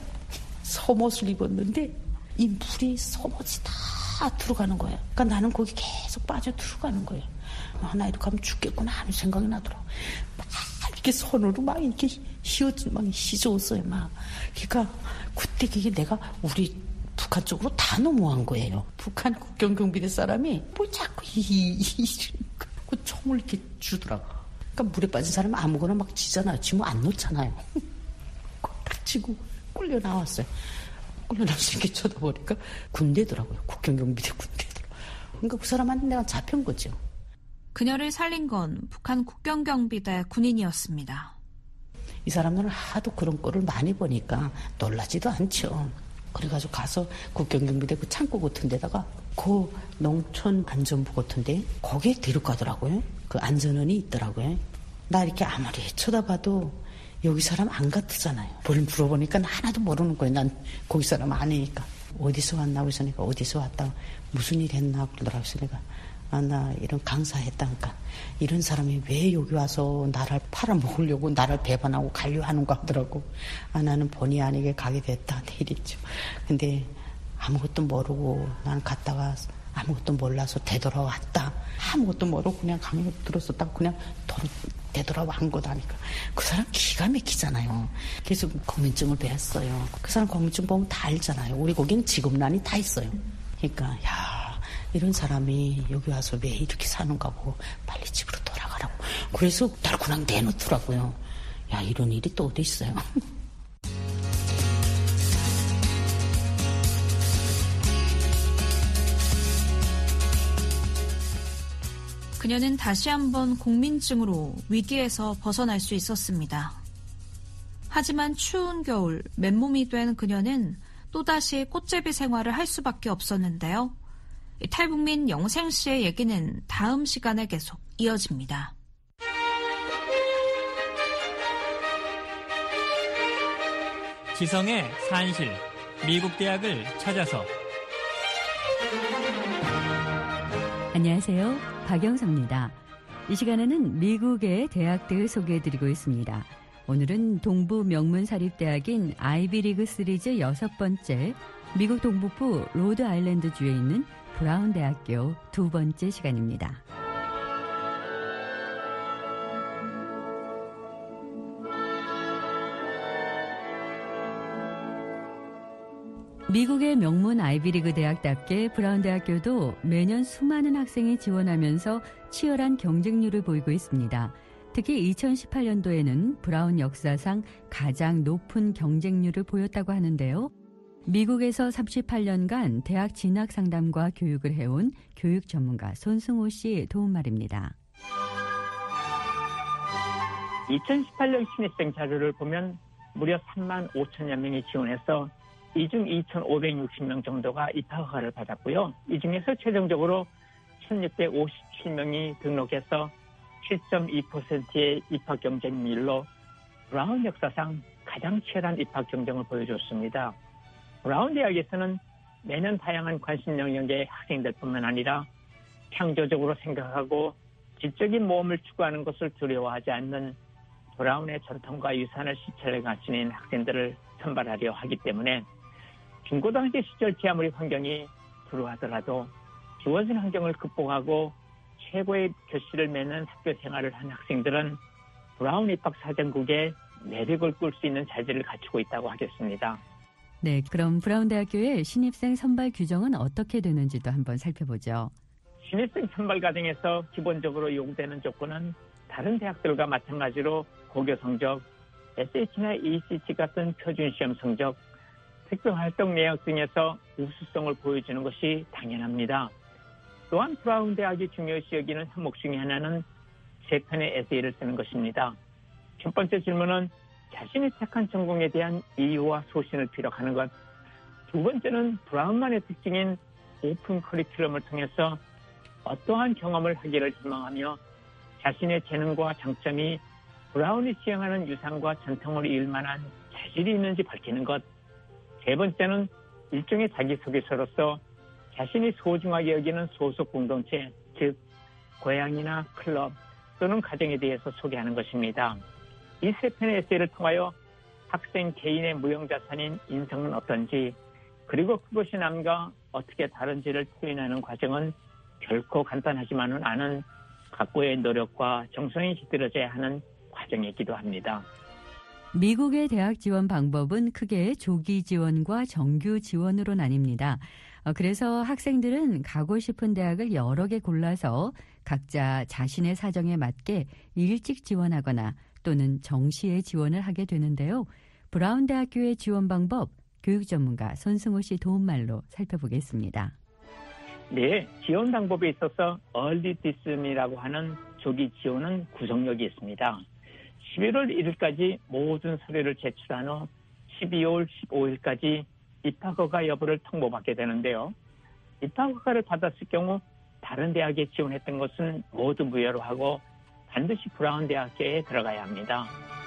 속옷을 입었는데 이 물이 속옷이 다 들어가는 거예요. 그러니까 나는 거기 계속 빠져 들어가는 거예요. 아, 나 이렇게 하면 죽겠구나 하는 생각이 나더라고. 막 이렇게 손으로 막 이렇게 휘어져, 막 휘저었어요, 막. 그러니까 그때 그게 내가 우리 북한 쪽으로 다 넘어간 거예요. 북한 국경경비대 사람이 뭐 자꾸 이, 이, 그 총을 이렇게 주더라고. 그러니까 물에 빠진 사람은 아무거나 막 지잖아요. 지금 안 놓잖아요. 딱 치고 끌려 나왔어요. 끌려 나와서 이렇게 쳐다보니까 군대더라고요. 국경경비대 군대더라고요. 그러니까 그 사람한테 내가 잡힌 거죠. 그녀를 살린 건 북한 국경경비대 군인이었습니다. 이 사람들은 하도 그런 꼴을 많이 보니까 놀라지도 않죠. 그래가지고 가서 국경경비대 그 창고 같은 데다가 그 농촌 안전부 같은데 거기에 데려가더라고요. 그 안전원이 있더라고요. 나 이렇게 아무리 쳐다봐도 여기 사람 안 같으잖아요. 뭘 물어보니까 하나도 모르는 거예요. 난 거기 사람 아니니까. 어디서 왔나 그러니까 어디서 왔다 무슨 일 했나 그러더라고요. 내가 아, 나 이런 강사했다니까 이런 사람이 왜 여기 와서 나를 팔아먹으려고 나를 배반하고 가려 하는가 하더라고. 아, 나는 본의 아니게 가게 됐다 이랬죠. 근데 아무것도 모르고 난 갔다가 아무것도 몰라서 되돌아왔다. 아무것도 모르고 그냥 강에 들었었다가 그냥 도로 되돌아온 거다니까. 그 사람 기가 막히잖아요. 그래서 공민증을 배웠어요. 그 사람 공민증 보면 다 알잖아요. 우리 거기는 직업란이 다 있어요. 그러니까 야 이런 사람이 여기 와서 왜 이렇게 사는가 보고 빨리 집으로 돌아가라고. 그래서 날 그냥 내놓더라고요. 야 이런 일이 또 어디 있어요. 그녀는 다시 한번 공민증으로 위기에서 벗어날 수 있었습니다. 하지만 추운 겨울 맨몸이 된 그녀는 또다시 꽃제비 생활을 할 수밖에 없었는데요. 탈북민 영생 씨의 얘기는 다음 시간에 계속 이어집니다. 지성의 산실, 미국 대학을 찾아서. 안녕하세요. 박영서입니다. 이 시간에는 미국의 대학들을 소개해드리고 있습니다. 오늘은 동부 명문사립대학인 아이비리그 시리즈 여섯 번째, 미국 동북부 로드아일랜드주에 있는 브라운 대학교 두 번째 시간입니다. 미국의 명문 아이비리그 대학답게 브라운 대학교도 매년 수많은 학생이 지원하면서 치열한 경쟁률을 보이고 있습니다. 특히 이천십팔 년도에는 브라운 역사상 가장 높은 경쟁률을 보였다고 하는데요. 미국에서 삼십팔 년간 대학 진학 상담과 교육을 해온 교육 전문가 손승호 씨 도움 말입니다. 이천십팔 년 신입생 자료를 보면 무려 삼만 오천여 명이 지원해서 이 중 이천오백육십 명 정도가 입학 허가를 받았고요. 이 중에서 최종적으로 천육백오십칠 명이 등록해서 칠 점 이 퍼센트의 입학 경쟁률로 브라운 역사상 가장 치열한 입학 경쟁을 보여줬습니다. 브라운 대학에서는 매년 다양한 관심 영역의 학생들뿐만 아니라 창조적으로 생각하고 질적인 모험을 추구하는 것을 두려워하지 않는 브라운의 전통과 유산을 시찰해가 지낸 학생들을 선발하려 하기 때문에 중고등학교 시절 아무리 환경이 불우하더라도 주어진 환경을 극복하고 최고의 교실을 맺는 학교 생활을 한 학생들은 브라운 입학 사정국에 내력을 꿀 수 있는 자질을 갖추고 있다고 하겠습니다. 네, 그럼 브라운 대학교의 신입생 선발 규정은 어떻게 되는지도 한번 살펴보죠. 신입생 선발 과정에서 기본적으로 요구되는 조건은 다른 대학들과 마찬가지로 고교 성적, 에스에이치나 이이씨티 같은 표준시험 성적, 특별활동 내역 등에서 우수성을 보여주는 것이 당연합니다. 또한 브라운 대학이 중요시 여기는 항목 중에 하나는 세 편의 에세이를 쓰는 것입니다. 첫 번째 질문은 자신이 택한 전공에 대한 이유와 소신을 피력하는 것. 두 번째는 브라운만의 특징인 오픈 커리큘럼을 통해서 어떠한 경험을 하기를 희망하며 자신의 재능과 장점이 브라운이 지향하는 유산과 전통을 이을 만한 자질이 있는지 밝히는 것. 세 번째는 일종의 자기소개서로서 자신이 소중하게 여기는 소속 공동체, 즉 고향이나 클럽 또는 가정에 대해서 소개하는 것입니다. 이 세 편의 에세이를 통하여 학생 개인의 무형자산인 인성은 어떤지, 그리고 그것이 남과 어떻게 다른지를 표현하는 과정은 결코 간단하지만은 않은 각고의 노력과 정성이 깃들어져야 하는 과정이기도 합니다. 미국의 대학 지원 방법은 크게 조기 지원과 정규 지원으로 나뉩니다. 그래서 학생들은 가고 싶은 대학을 여러 개 골라서 각자 자신의 사정에 맞게 일찍 지원하거나 또는 정시에 지원을 하게 되는데요. 브라운 대학교의 지원 방법, 교육 전문가 손승호 씨 도움말로 살펴보겠습니다. 네, 지원 방법에 있어서 얼리 디스미라고 하는 조기 지원은 구속력이 있습니다. 십일월 일일까지 모든 서류를 제출한 후 십이월 십오일까지 입학허가 여부를 통보받게 되는데요. 입학허가를 받았을 경우 다른 대학에 지원했던 것은 모두 무효로 하고 반드시 브라운 대학교에 들어가야 합니다.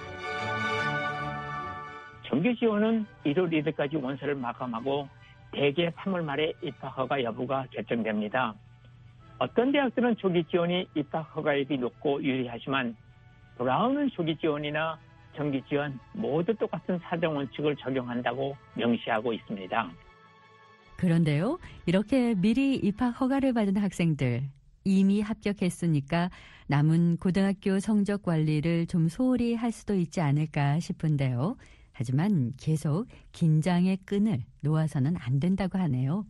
정규 지원은 일월 일일까지 원서를 마감하고 대개 삼월 말에 입학허가 여부가 결정됩니다. 어떤 대학들은 조기 지원이 입학허가율이 높고 유리하지만 브라운은 조기 지원이나 정기 지원 모두 똑같은 사정 원칙을 적용한다고 명시하고 있습니다. 그런데요, 이렇게 미리 입학 허가를 받은 학생들, 이미 합격했으니까 남은 고등학교 성적 관리를 좀 소홀히 할 수도 있지 않을까 싶은데요. 하지만 계속 긴장의 끈을 놓아서는 안 된다고 하네요.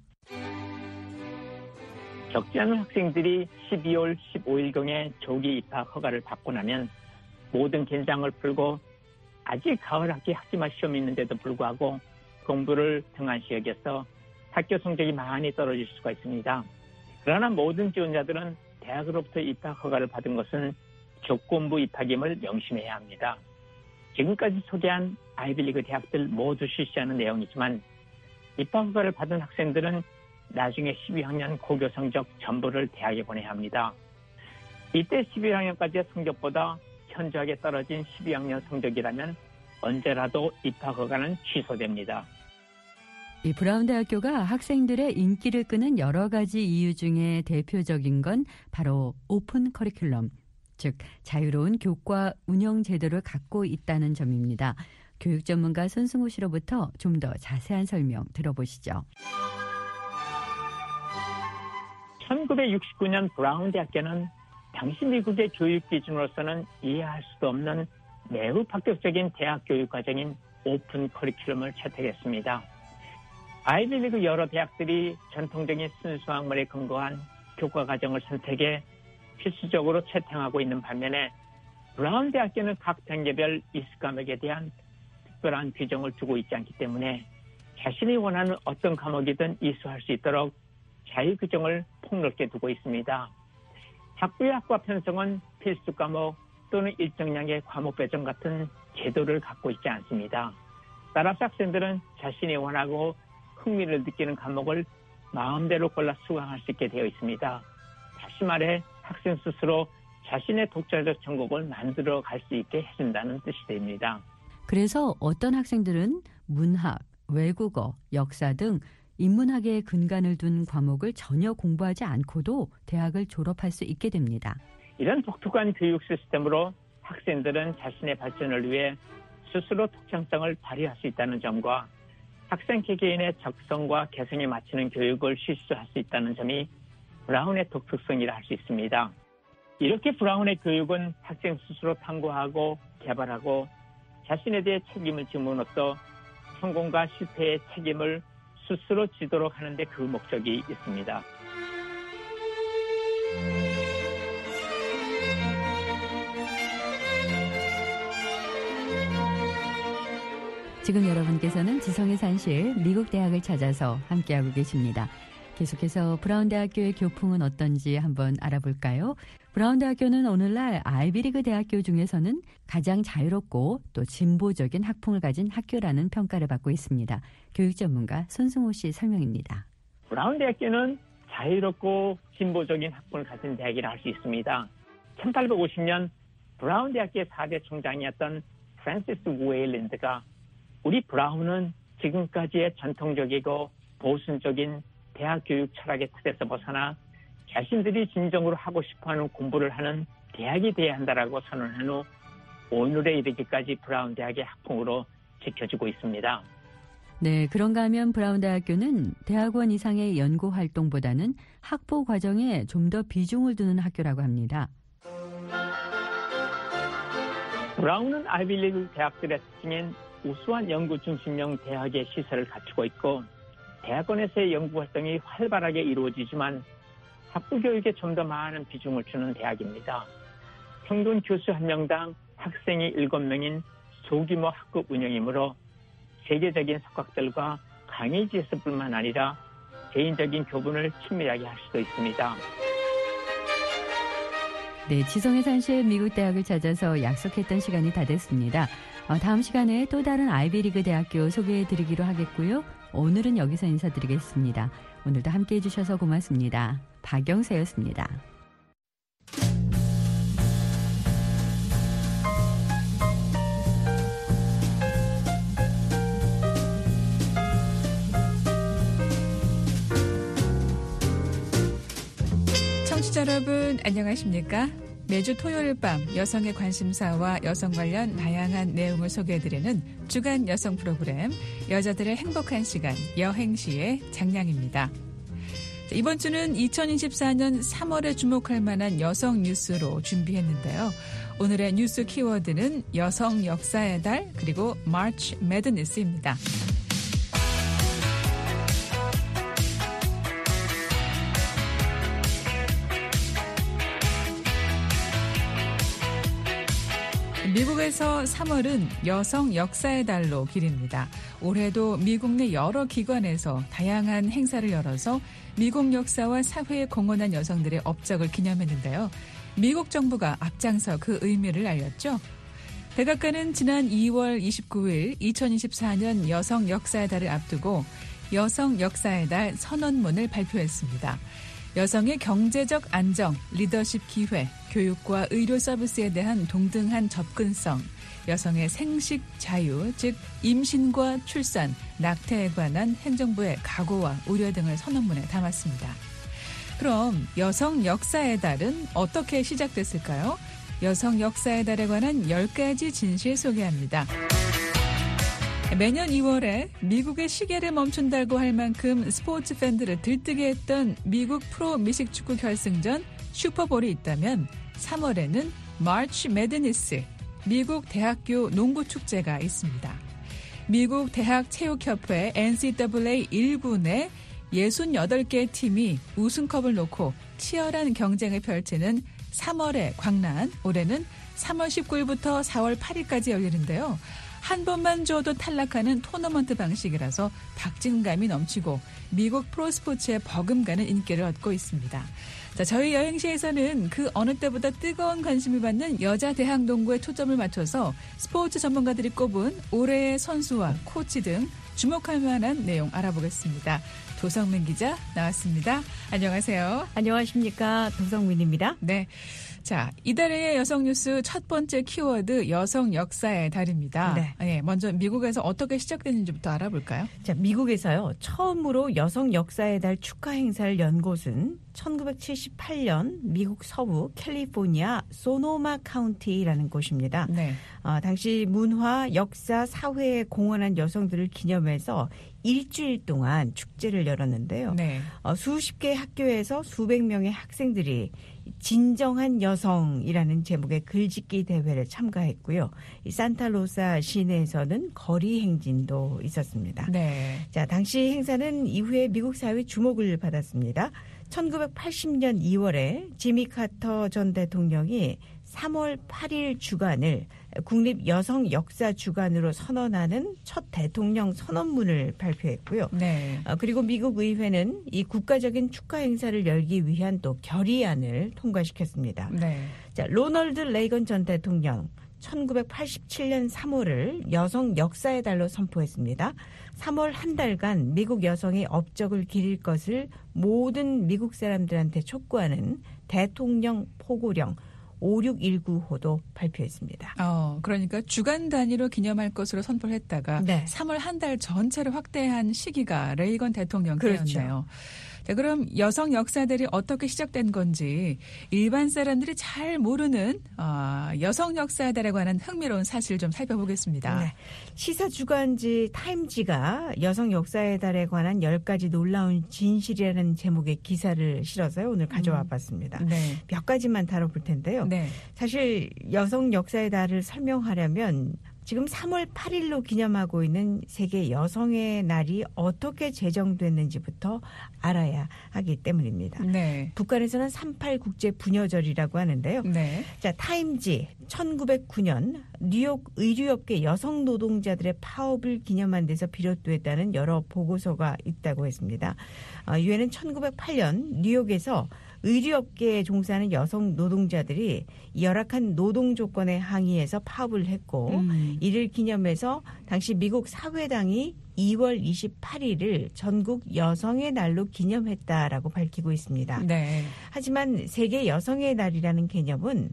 적지 않은 학생들이 십이월 십오일경에 조기 입학 허가를 받고 나면 모든 긴장을 풀고 아직 가을 학기 학기말 시험이 있는데도 불구하고 공부를 등한시 여겨서 학교 성적이 많이 떨어질 수가 있습니다. 그러나 모든 지원자들은 대학으로부터 입학 허가를 받은 것은 조건부 입학임을 명심해야 합니다. 지금까지 소개한 아이비리그 대학들 모두 실시하는 내용이지만 입학 허가를 받은 학생들은 나중에 십이 학년 고교 성적 전부를 대학에 보내야 합니다. 이때 십일 학년까지의 성적보다 현저하게 떨어진 십이 학년 성적이라면 언제라도 입학 허가는 취소됩니다. 이 브라운 대학교가 학생들의 인기를 끄는 여러 가지 이유 중에 대표적인 건 바로 오픈 커리큘럼, 즉 자유로운 교과 운영 제도를 갖고 있다는 점입니다. 교육 전문가 손승호 씨로부터 좀 더 자세한 설명 들어보시죠. 천구백육십구 년 브라운 대학교는 당시 미국의 교육 기준으로서는 이해할 수도 없는 매우 파격적인 대학 교육 과정인 오픈 커리큘럼을 채택했습니다. 아이비리그 여러 대학들이 전통적인 순수학문에 근거한 교과 과정을 선택해 필수적으로 채택하고 있는 반면에 브라운 대학교는 각 단계별 이수 과목에 대한 특별한 규정을 두고 있지 않기 때문에 자신이 원하는 어떤 과목이든 이수할 수 있도록 자유 규정을 폭넓게 두고 있습니다. 학부의 학과 편성은 필수 과목 또는 일정량의 과목 배정 같은 제도를 갖고 있지 않습니다. 따라서 학생들은 자신이 원하고 흥미를 느끼는 과목을 마음대로 골라 수강할 수 있게 되어 있습니다. 다시 말해 학생 스스로 자신의 독자적 전공을 만들어 갈 수 있게 해준다는 뜻이 됩니다. 그래서 어떤 학생들은 문학, 외국어, 역사 등 인문학에 근간을 둔 과목을 전혀 공부하지 않고도 대학을 졸업할 수 있게 됩니다. 이런 독특한 교육 시스템으로 학생들은 자신의 발전을 위해 스스로 독창성을 발휘할 수 있다는 점과 학생 개개인의 적성과 개성에 맞추는 교육을 실시할 수 있다는 점이 브라운의 독특성이라 할 수 있습니다. 이렇게 브라운의 교육은 학생 스스로 탐구하고 개발하고 자신에 대해 책임을 지므로써 성공과 실패의 책임을 스스로 지도록 하는 데 그 목적이 있습니다. 지금 여러분께서는 지성의 산실 미국 대학을 찾아서 함께하고 계십니다. 계속해서 브라운 대학교의 교풍은 어떤지 한번 알아볼까요? 브라운 대학교는 오늘날 아이비리그 대학교 중에서는 가장 자유롭고 또 진보적인 학풍을 가진 학교라는 평가를 받고 있습니다. 교육 전문가 손승호 씨 설명입니다. 브라운 대학교는 자유롭고 진보적인 학풍을 가진 대학이라 할 수 있습니다. 천팔백오십 년 브라운 대학교의 사 대 총장이었던 프랜시스 웨일랜드가 우리 브라운은 지금까지의 전통적이고 보수적인 대학 교육 철학의 틀에서 벗어나 자신들이 진정으로 하고 싶어하는 공부를 하는 대학이 되어야 한다라고 선언한 후 오늘에 이르기까지 브라운 대학의 학풍으로 지켜지고 있습니다. 네, 그런가 하면 브라운 대학교는 대학원 이상의 연구 활동보다는 학부 과정에 좀 더 비중을 두는 학교라고 합니다. 브라운은 아이비리그 대학들의 특징인 우수한 연구 중심형 대학의 시설을 갖추고 있고 대학원에서의 연구 활동이 활발하게 이루어지지만 학부 교육에 좀 더 많은 비중을 주는 대학입니다. 평균 교수 한 명당 학생이 일곱 명인 소규모 학급 운영이므로 세계적인 석학들과 강의 지수뿐만 아니라 개인적인 교분을 친밀하게 할 수도 있습니다. 네, 지성의 산실 미국 대학을 찾아서 약속했던 시간이 다 됐습니다. 어, 다음 시간에 또 다른 아이비리그 대학교 소개해드리기로 하겠고요. 오늘은 여기서 인사드리겠습니다. 오늘도 함께해 주셔서 고맙습니다. 박영세였습니다. 청취자 여러분 안녕하십니까? 매주 토요일 밤 여성의 관심사와 여성 관련 다양한 내용을 소개해드리는 주간 여성 프로그램 여자들의 행복한 시간 여행시의 장량입니다. 이번 주는 이천이십사 년 삼월에 주목할 만한 여성 뉴스로 준비했는데요. 오늘의 뉴스 키워드는 여성 역사의 달 그리고 March Madness입니다. 미국에서 삼월은 여성 역사의 달로 기립니다. 올해도 미국 내 여러 기관에서 다양한 행사를 열어서 미국 역사와 사회에 공헌한 여성들의 업적을 기념했는데요. 미국 정부가 앞장서 그 의미를 알렸죠. 백악관은 지난 이월 이십구일 이천이십사 년 여성 역사의 달을 앞두고 여성 역사의 달 선언문을 발표했습니다. 여성의 경제적 안정, 리더십 기회, 교육과 의료 서비스에 대한 동등한 접근성, 여성의 생식 자유, 즉 임신과 출산, 낙태에 관한 행정부의 각오와 우려 등을 선언문에 담았습니다. 그럼 여성 역사의 달은 어떻게 시작됐을까요? 여성 역사의 달에 관한 열 가지 진실 소개합니다. 매년 이월에 미국의 시계를 멈춘다고 할 만큼 스포츠 팬들을 들뜨게 했던 미국 프로 미식축구 결승전 슈퍼볼이 있다면 삼월에는 마치 매드니스, 미국 대학교 농구축제가 있습니다. 미국 대학체육협회 엔씨에이 일 군의 육십팔 개 팀이 우승컵을 놓고 치열한 경쟁을 펼치는 삼월의 광란, 올해는 삼월 십구일부터 사월 팔일까지 열리는데요. 한 번만 줘도 탈락하는 토너먼트 방식이라서 박진감이 넘치고 미국 프로스포츠에 버금가는 인기를 얻고 있습니다. 자, 저희 여행시에서는 그 어느 때보다 뜨거운 관심을 받는 여자 대학 농구에 초점을 맞춰서 스포츠 전문가들이 꼽은 올해의 선수와 코치 등 주목할 만한 내용 알아보겠습니다. 도성민 기자 나왔습니다. 안녕하세요. 안녕하십니까. 도성민입니다. 네. 자, 이달의 여성 뉴스 첫 번째 키워드 여성 역사의 달입니다. 네. 네, 먼저 미국에서 어떻게 시작됐는지부터 알아볼까요? 자, 미국에서요. 처음으로 여성 역사의 달 축하 행사를 연 곳은 천구백칠십팔년 미국 서부 캘리포니아 소노마 카운티라는 곳입니다. 네. 어, 당시 문화, 역사, 사회에 공헌한 여성들을 기념해서 일주일 동안 축제를 열었는데요. 네. 어, 수십 개의 학교에서 수백 명의 학생들이 진정한 여성이라는 제목의 글짓기 대회를 참가했고요. 이 산타로사 시내에서는 거리 행진도 있었습니다. 네. 자, 당시 행사는 이후에 미국 사회 주목을 받았습니다. 천구백팔십년 이월에 지미 카터 전 대통령이 삼월 팔일 주간을 국립 여성 역사 주간으로 선언하는 첫 대통령 선언문을 발표했고요. 네. 어, 그리고 미국 의회는 이 국가적인 축하 행사를 열기 위한 또 결의안을 통과시켰습니다. 네. 자, 로널드 레이건 전 대통령 천구백팔십칠년 삼월을 여성 역사의 달로 선포했습니다. 삼월 한 달간 미국 여성의 업적을 기릴 것을 모든 미국 사람들한테 촉구하는 대통령 포고령 오육일구호도 발표했습니다. 어, 그러니까 주간 단위로 기념할 것으로 선포를 했다가 네. 삼월 한 달 전체를 확대한 시기가 레이건 대통령 때였네요. 그렇죠. 자, 그럼 여성 역사들이 어떻게 시작된 건지 일반 사람들이 잘 모르는 어, 여성 역사들에 관한 흥미로운 사실을 좀 살펴보겠습니다. 네. 시사 주간지 타임지가 여성 역사의 달에 관한 열 가지 놀라운 진실이라는 제목의 기사를 실어서요. 오늘 가져와 음. 봤습니다. 네. 몇 가지만 다뤄볼 텐데요. 네. 사실 여성 역사의 달을 설명하려면 지금 삼월 팔일로 기념하고 있는 세계 여성의 날이 어떻게 제정됐는지부터 알아야 하기 때문입니다. 네. 북한에서는 삼팔 국제 부녀절이라고 하는데요. 네. 자, 타임지 천구백구년 뉴욕 의류업계 여성 노동자들의 파업을 기념한 데서 비롯됐다는 여러 보고서가 있다고 했습니다. 어, 유엔은 천구백팔년 뉴욕에서 의류업계에 종사하는 여성 노동자들이 열악한 노동 조건에 항의해서 파업을 했고 음. 이를 기념해서 당시 미국 사회당이 이월 이십팔일을 전국 여성의 날로 기념했다라고 밝히고 있습니다. 네. 하지만 세계 여성의 날이라는 개념은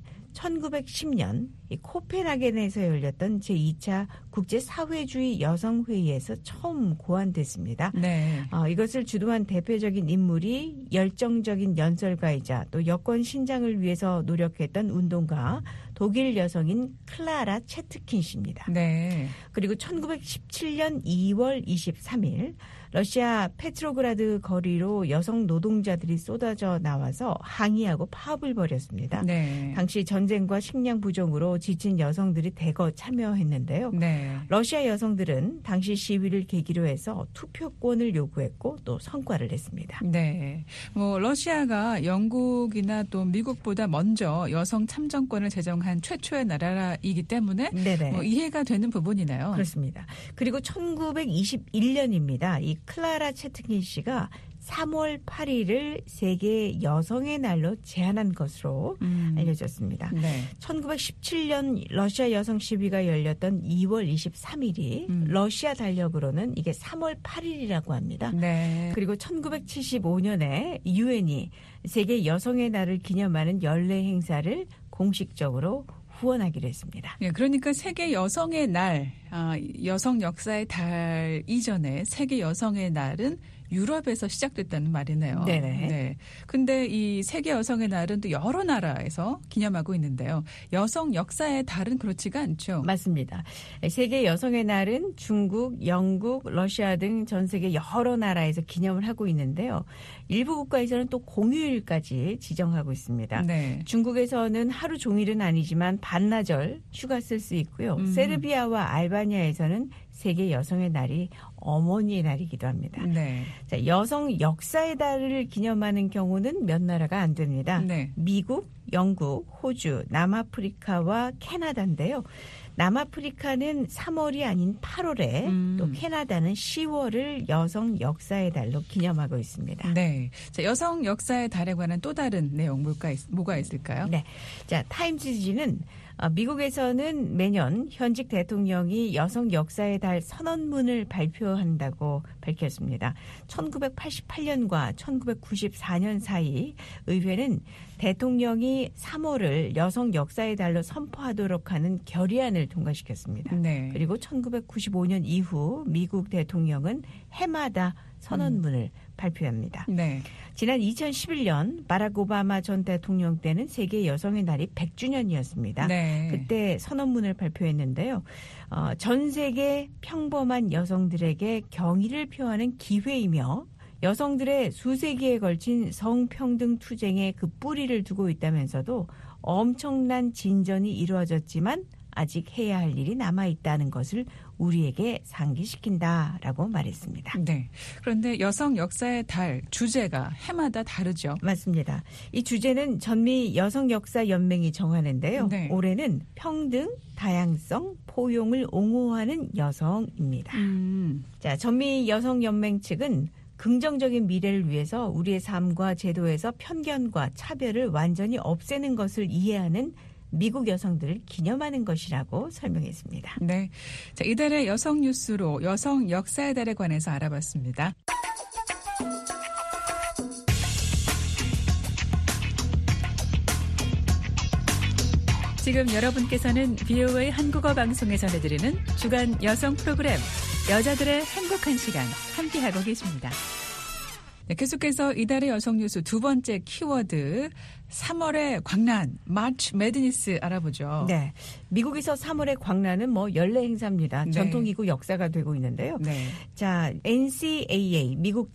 천구백십년 이 코펜하겐에서 열렸던 제이차 국제사회주의 여성회의에서 처음 고안됐습니다. 네. 어, 이것을 주도한 대표적인 인물이 열정적인 연설가이자 또 여권 신장을 위해서 노력했던 운동가 독일 여성인 클라라 채트킨 씨입니다. 네. 그리고 천구백십칠년 이월 이십삼일 러시아 페트로그라드 거리로 여성 노동자들이 쏟아져 나와서 항의하고 파업을 벌였습니다. 네. 당시 전쟁과 식량 부족으로 지친 여성들이 대거 참여했는데요. 네. 러시아 여성들은 당시 시위를 계기로 해서 투표권을 요구했고 또 성과를 냈습니다. 네. 뭐 러시아가 영국이나 또 미국보다 먼저 여성 참정권을 제정한 최초의 나라이기 때문에 네네. 뭐 이해가 되는 부분이네요. 그렇습니다. 그리고 천구백이십일년입니다. 이 클라라 채트킨 씨가 삼월 팔일을 세계 여성의 날로 제안한 것으로 음. 알려졌습니다. 네. 천구백십칠년 러시아 여성 시위가 열렸던 이월 이십삼일이 음. 러시아 달력으로는 이게 삼월 팔일이라고 합니다. 네. 그리고 천구백칠십오년에 유엔이 세계 여성의 날을 기념하는 연례 행사를 공식적으로 후원하기로 했습니다. 예, 그러니까 세계 여성의 날, 아, 여성 역사의 달 이전에 세계 여성의 날은 유럽에서 시작됐다는 말이네요. 네네. 네. 근데 이 세계 여성의 날은 또 여러 나라에서 기념하고 있는데요. 여성 역사의 달은 그렇지가 않죠. 맞습니다. 세계 여성의 날은 중국, 영국, 러시아 등 전 세계 여러 나라에서 기념을 하고 있는데요. 일부 국가에서는 또 공휴일까지 지정하고 있습니다. 네. 중국에서는 하루 종일은 아니지만 반나절 휴가 쓸 수 있고요. 음. 세르비아와 알바니아에서는 세계 여성의 날이 어머니의 날이기도 합니다. 네. 자, 여성 역사의 달을 기념하는 경우는 몇 나라가 안 됩니다. 네. 미국, 영국, 호주, 남아프리카와 캐나다인데요. 남아프리카는 삼월이 아닌 팔월에 음. 또 캐나다는 시월을 여성 역사의 달로 기념하고 있습니다. 네. 자, 여성 역사의 달에 관한 또 다른 내용 뭐가, 있, 뭐가 있을까요? 네. 자, 타임스지는 어, 미국에서는 매년 현직 대통령이 여성 역사의 달 선언문을 발표한다고 밝혔습니다. 천구백팔십팔 년과 천구백구십사 년 사이 의회는 대통령이 삼월을 여성 역사의 달로 선포하도록 하는 결의안을 통과시켰습니다. 네. 그리고 천구백구십오 년 이후 미국 대통령은 해마다 선언문을 음. 발표합니다. 네. 지난 이천십일 년 바락 오바마 전 대통령 때는 세계 여성의 날이 백 주년이었습니다. 네. 그때 선언문을 발표했는데요. 어, 전 세계 평범한 여성들에게 경의를 표하는 기회이며 여성들의 수세기에 걸친 성평등 투쟁에 그 뿌리를 두고 있다면서도 엄청난 진전이 이루어졌지만 아직 해야 할 일이 남아있다는 것을 우리에게 상기시킨다라고 말했습니다. 네. 그런데 여성 역사의 달 주제가 해마다 다르죠. 맞습니다. 이 주제는 전미 여성역사연맹이 정하는데요. 네. 올해는 평등, 다양성, 포용을 옹호하는 여성입니다. 음. 자, 전미 여성연맹 측은 긍정적인 미래를 위해서 우리의 삶과 제도에서 편견과 차별을 완전히 없애는 것을 이해하는 미국 여성들을 기념하는 것이라고 설명했습니다. 네. 자, 이달의 여성 뉴스로 여성 역사의 달에 관해서 알아봤습니다. 지금 여러분께서는 비오에이 한국어 방송에 전해드리는 주간 여성 프로그램 여자들의 행복한 시간 함께하고 계십니다. 네, 계속해서 이달의 여성 뉴스 두 번째 키워드 삼월의 광란, 마치 매드니스 알아보죠. 네, 미국에서 삼월의 광란은 뭐 연례 행사입니다. 네. 전통이고 역사가 되고 있는데요. 네. 자, 엔씨에이에이 미국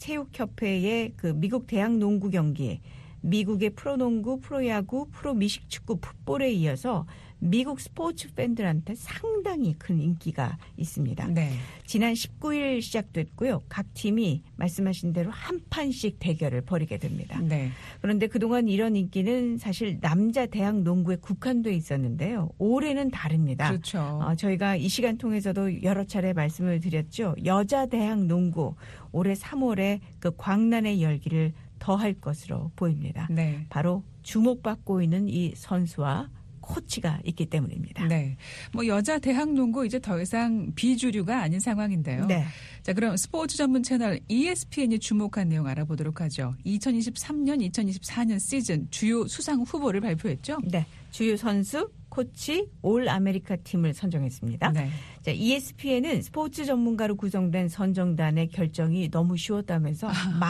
대학체육협회의 그 미국 대학 농구 경기, 미국의 프로농구, 프로야구, 프로미식축구, 풋볼에 이어서 미국 스포츠 팬들한테 상당히 큰 인기가 있습니다. 네. 지난 십구 일 시작됐고요. 각 팀이 말씀하신 대로 한 판씩 대결을 벌이게 됩니다. 네. 그런데 그동안 이런 인기는 사실 남자 대학 농구에 국한돼 있었는데요. 올해는 다릅니다. 그렇죠. 어, 저희가 이 시간 통해서도 여러 차례 말씀을 드렸죠. 여자 대학 농구 올해 삼월에 그 광란의 열기를 더할 것으로 보입니다. 네. 바로 주목받고 있는 이 선수와 코치가 있기 때문입니다. 네. 뭐 여자 대학 농구 이제 더 이상 비주류가 아닌 상황인데요. 네. 자, 그럼 스포츠 전문 채널 이에스피엔이 주목한 내용 알아보도록 하죠. 이천이십삼 년, 이천이십사 년 시즌 주요 수상 후보를 발표했죠. 네. 주요 선수, 코치, 올 아메리카 팀을 선정했습니다. 네. 자, 이에스피엔은 스포츠 전문가로 구성된 선정단의 결정이 너무 쉬웠다면서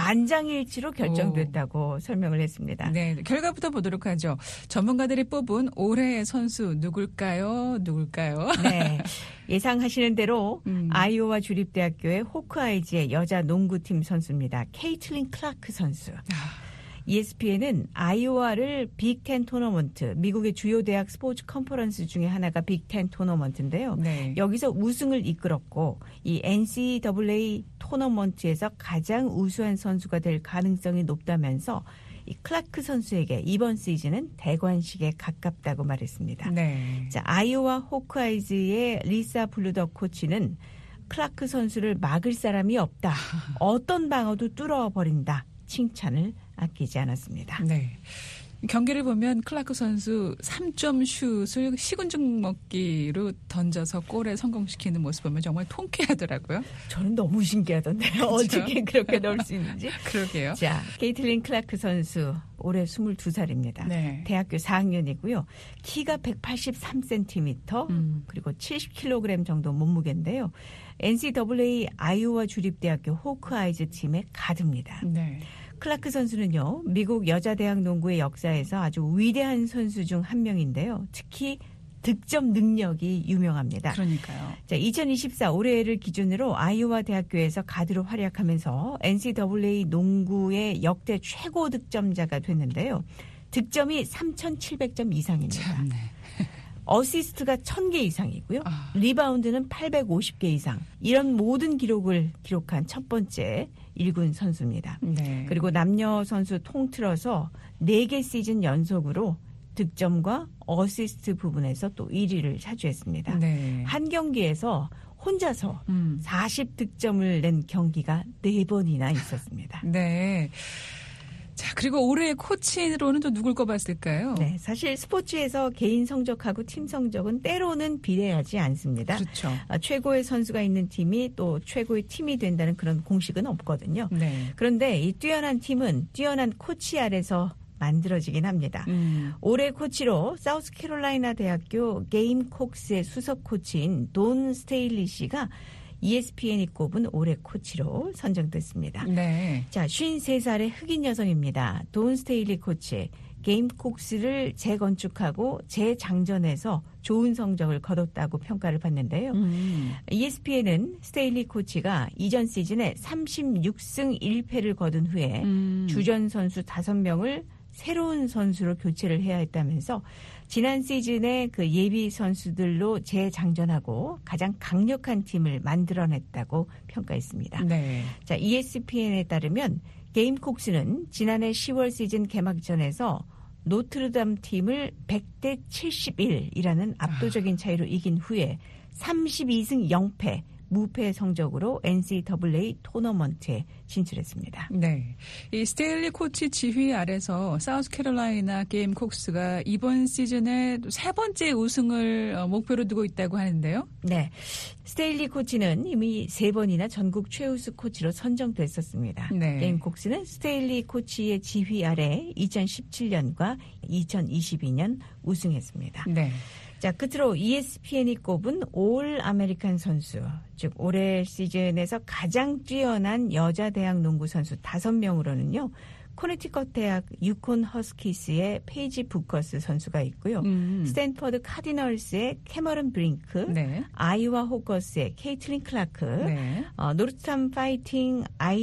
만장일치로 결정됐다고 오. 설명을 했습니다. 네, 결과부터 보도록 하죠. 전문가들이 뽑은 올해의 선수 누굴까요? 누굴까요? 네, 예상하시는 대로 음. 아이오와 주립대학교의 호크아이즈의 여자 농구팀 선수입니다. 케이틀린 클라크 선수. 아. 이에스피엔은 아이오와를 빅텐 토너먼트, 미국의 주요 대학 스포츠 컨퍼런스 중에 하나가 빅텐 토너먼트인데요. 네. 여기서 우승을 이끌었고 이 엔씨에이에이 토너먼트에서 가장 우수한 선수가 될 가능성이 높다면서 이 클라크 선수에게 이번 시즌은 대관식에 가깝다고 말했습니다. 네. 자, 아이오와 호크아이즈의 리사 블루더 코치는 클라크 선수를 막을 사람이 없다. 어떤 방어도 뚫어버린다. 칭찬을 아끼지 않았습니다. 네. 경기를 보면 클라크 선수 삼 점 슛을 식은죽 먹기로 던져서 골에 성공시키는 모습 보면 정말 통쾌하더라고요. 저는 너무 신기하던데요. 그렇죠? 어떻게 그렇게 넣을 수 있는지. 그러게요. 자, 케이틀린 클라크 선수 올해 스물두 살입니다. 네. 대학교 사 학년이고요. 키가 백팔십삼 센티미터 음. 그리고 칠십 킬로그램 정도 몸무게인데요. 엔씨에이아이에이 아이오와 주립대학교 호크아이즈 팀의 가드입니다. 네. 클라크 선수는요, 미국 여자대학 농구의 역사에서 아주 위대한 선수 중 한 명인데요. 특히 득점 능력이 유명합니다. 그러니까요. 자, 이천이십사 올해를 기준으로 아이오와 대학교에서 가드로 활약하면서 엔씨에이아이에이 농구의 역대 최고 득점자가 됐는데요. 득점이 삼천칠백 점 이상입니다. 참네. 어시스트가 천 개 이상이고요. 아. 리바운드는 팔백오십 개 이상. 이런 모든 기록을 기록한 첫 번째 일군 선수입니다. 네. 그리고 남녀 선수 통틀어서 네 개 시즌 연속으로 득점과 어시스트 부분에서 또 일 위를 차지했습니다. 네. 한 경기에서 혼자서 음. 사십 득점을 낸 경기가 네 번이나 있었습니다. 네. 자, 그리고 올해의 코치로는 또 누굴 꼽았을까요? 네, 사실 스포츠에서 개인 성적하고 팀 성적은 때로는 비례하지 않습니다. 그렇죠. 아, 최고의 선수가 있는 팀이 또 최고의 팀이 된다는 그런 공식은 없거든요. 네. 그런데 이 뛰어난 팀은 뛰어난 코치 아래서 만들어지긴 합니다. 음. 올해 코치로 사우스캐롤라이나 대학교 게임콕스의 수석 코치인 돈 스테일리 씨가 이에스피엔이 꼽은 올해 코치로 선정됐습니다. 네. 자, 쉰세 살의 흑인 여성입니다. 돈 스테일리 코치. 게임콕스를 재건축하고 재장전해서 좋은 성적을 거뒀다고 평가를 받는데요. 음. 이에스피엔은 스테일리 코치가 이전 시즌에 삼십육 승 일 패를 거둔 후에 음. 주전 선수 다섯 명을 새로운 선수로 교체를 해야 했다면서 지난 시즌에 그 예비 선수들로 재장전하고 가장 강력한 팀을 만들어냈다고 평가했습니다. 네. 자, 이에스피엔에 따르면 게임콕스는 지난해 시월 시즌 개막전에서 노트르담 팀을 백 대 칠십일이라는 압도적인 차이로 이긴 후에 삼십이 승 영 패 무패 성적으로 엔씨에이아이에이 토너먼트에 진출했습니다. 네, 이 스테일리 코치 지휘 아래서 사우스캐롤라이나 게임콕스가 이번 시즌에 세 번째 우승을 목표로 두고 있다고 하는데요. 네, 스테일리 코치는 이미 세 번이나 전국 최우수 코치로 선정됐었습니다. 네. 게임콕스는 스테일리 코치의 지휘 아래 이천십칠 년과 이천이십이 년 우승했습니다. 네. 자, 끝으로 이에스피엔이 꼽은 올 아메리칸 선수, 즉 올해 시즌에서 가장 뛰어난 여자 대학 농구 선수 다섯 명으로는요. 코네티컷 대학 유콘 허스키스의 페이지 부커스 선수가 있고요. 음. 스탠퍼드 카디널스의 캐머런 브링크, 네. 아이오와 호커스의 케이틀린 클라크, 네. 어, 노르탐 파이팅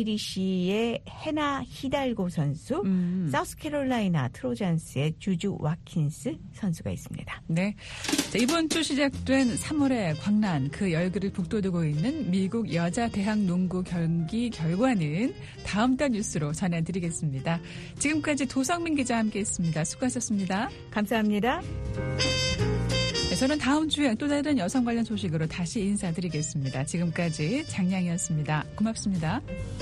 아이리시의 헤나 히달고 선수, 음. 사우스캐롤라이나 트로잔스의 주주 와킨스 선수가 있습니다. 네. 자, 이번 주 시작된 삼월의 광란, 그 열기를 북돋우고 있는 미국 여자 대학 농구 경기 결과는 다음 달 뉴스로 전해드리겠습니다. 지금까지 도성민 기자와 함께했습니다. 수고하셨습니다. 감사합니다. 네, 저는 다음 주에 또 다른 여성 관련 소식으로 다시 인사드리겠습니다. 지금까지 장량이었습니다. 고맙습니다.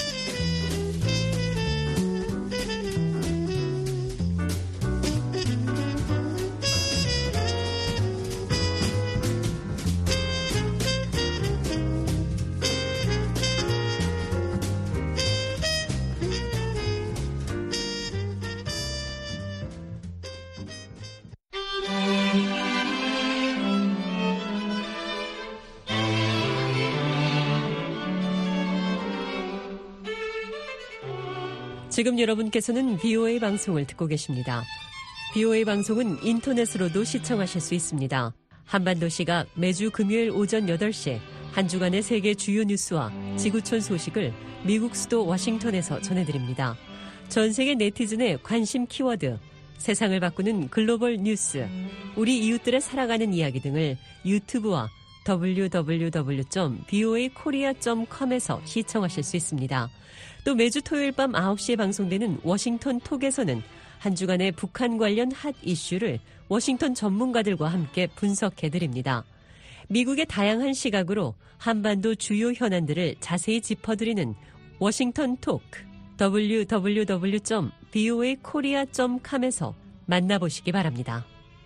지금 여러분께서는 비오에이 방송을 듣고 계십니다. 비오에이 방송은 인터넷으로도 시청하실 수 있습니다. 한반도시가 매주 금요일 오전 여덟 시에 한 주간의 세계 주요 뉴스와 지구촌 소식을 미국 수도 워싱턴에서 전해드립니다. 전 세계 네티즌의 관심 키워드, 세상을 바꾸는 글로벌 뉴스, 우리 이웃들의 살아가는 이야기 등을 유튜브와 더블유 더블유 더블유 점 비오에이 코리아 점 컴에서 시청하실 수 있습니다. 또 매주 토요일 밤 아홉 시에 방송되는 워싱턴 톡에서는 한 주간의 북한 관련 핫 이슈를 워싱턴 전문가들과 함께 분석해드립니다. 미국의 다양한 시각으로 한반도 주요 현안들을 자세히 짚어드리는 워싱턴 톡 더블유 더블유 더블유 점 비오에이 코리아 점 컴에서 만나보시기 바랍니다.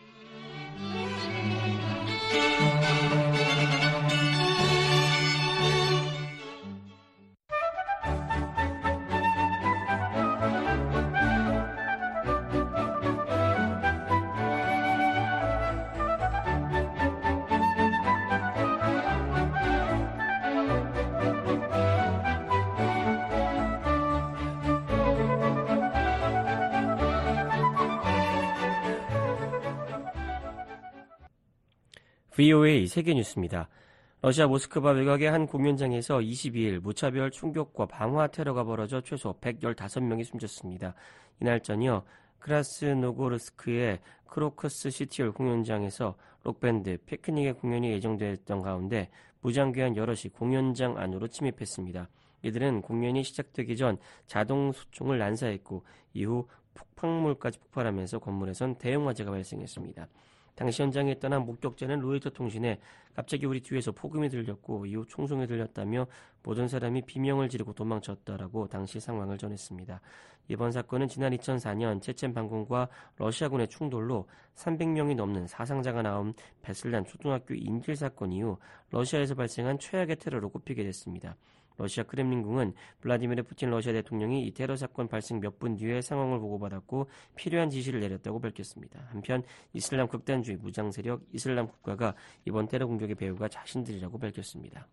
브이오에이 세계뉴스입니다. 러시아 모스크바 외곽의 한 공연장에서 이십이일 무차별 충격과 방화 테러가 벌어져 최소 백십오 명이 숨졌습니다. 이날 저녁 크라스노고르스크의 크로커스 시티홀 공연장에서 록밴드 피크닉의 공연이 예정됐던 가운데 무장귀환 여럿이 공연장 안으로 침입했습니다. 이들은 공연이 시작되기 전 자동 소총을 난사했고 이후 폭발물까지 폭발하면서 건물에선 대형 화재가 발생했습니다. 당시 현장에 있던 한 목격자는 로이터 통신에 갑자기 우리 뒤에서 폭음이 들렸고 이후 총성이 들렸다며 모든 사람이 비명을 지르고 도망쳤다라고 당시 상황을 전했습니다. 이번 사건은 지난 이천사년 체첸 반군과 러시아군의 충돌로 삼백 명이 넘는 사상자가 나온 베슬란 초등학교 인질 사건 이후 러시아에서 발생한 최악의 테러로 꼽히게 됐습니다. 러시아 크렘린궁은 블라디미르 푸틴 러시아 대통령이 이 테러 사건 발생 몇 분 뒤에 상황을 보고받았고 필요한 지시를 내렸다고 밝혔습니다. 한편 이슬람 극단주의 무장 세력 이슬람 국가가 이번 테러 공격의 배후가 자신들이라고 밝혔습니다.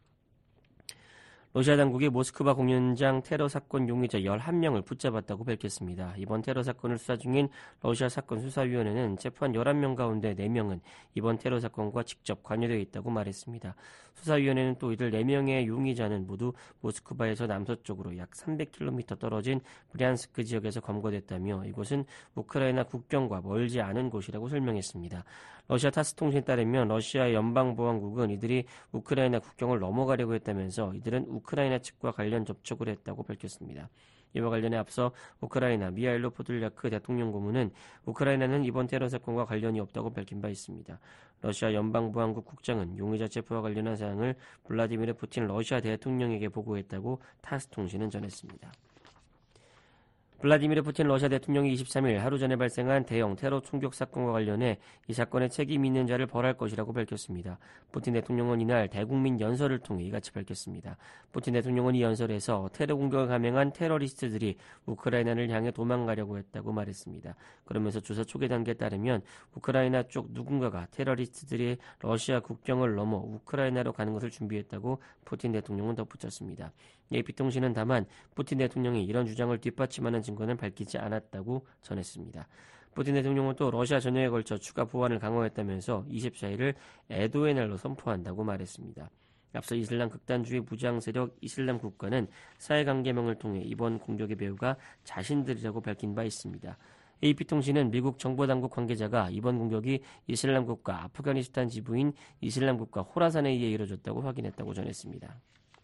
러시아 당국이 모스크바 공연장 테러 사건 용의자 열한 명을 붙잡았다고 밝혔습니다. 이번 테러 사건을 수사 중인 러시아 사건 수사위원회는 체포한 열한 명 가운데 네 명은 이번 테러 사건과 직접 관여되어 있다고 말했습니다. 수사위원회는 또 이들 네 명의 용의자는 모두 모스크바에서 남서쪽으로 약 삼백 킬로미터 떨어진 브리안스크 지역에서 검거됐다며 이곳은 우크라이나 국경과 멀지 않은 곳이라고 설명했습니다. 러시아 타스 통신에 따르면 러시아 연방보안국은 이들이 우크라이나 국경을 넘어가려고 했다면서 이들은 우크라이나 측과 관련 접촉을 했다고 밝혔습니다. 이와 관련해 앞서 우크라이나 미하일로 포들야크 대통령 고문은 우크라이나는 이번 테러 사건과 관련이 없다고 밝힌 바 있습니다. 러시아 연방보안국 국장은 용의자 체포와 관련한 사항을 블라디미르 푸틴 러시아 대통령에게 보고했다고 타스 통신은 전했습니다. 블라디미르 푸틴 러시아 대통령이 이십삼일 하루 전에 발생한 대형 테러 충격 사건과 관련해 이 사건에 책임 있는 자를 벌할 것이라고 밝혔습니다. 푸틴 대통령은 이날 대국민 연설을 통해 이같이 밝혔습니다. 푸틴 대통령은 이 연설에서 테러 공격을 감행한 테러리스트들이 우크라이나를 향해 도망가려고 했다고 말했습니다. 그러면서 조사 초기 단계에 따르면 우크라이나 쪽 누군가가 테러리스트들이 러시아 국경을 넘어 우크라이나로 가는 것을 준비했다고 푸틴 대통령은 덧붙였습니다. 에이피통신은 다만 푸틴 대통령이 이런 주장을 뒷받침하는 증거는 밝히지 않았다고 전했습니다. 푸틴 대통령은 또 러시아 전역에 걸쳐 추가 보안을 강화했다면서 이십사일을 애도의 날로 선포한다고 말했습니다. 앞서 이슬람 극단주의 무장 세력 이슬람 국가는 사회관계망을 통해 이번 공격의 배후가 자신들이라고 밝힌 바 있습니다. 에이피통신은 미국 정보당국 관계자가 이번 공격이 이슬람 국가 아프가니스탄 지부인 이슬람 국가 호라산에 의해 이루어졌다고 확인했다고 전했습니다.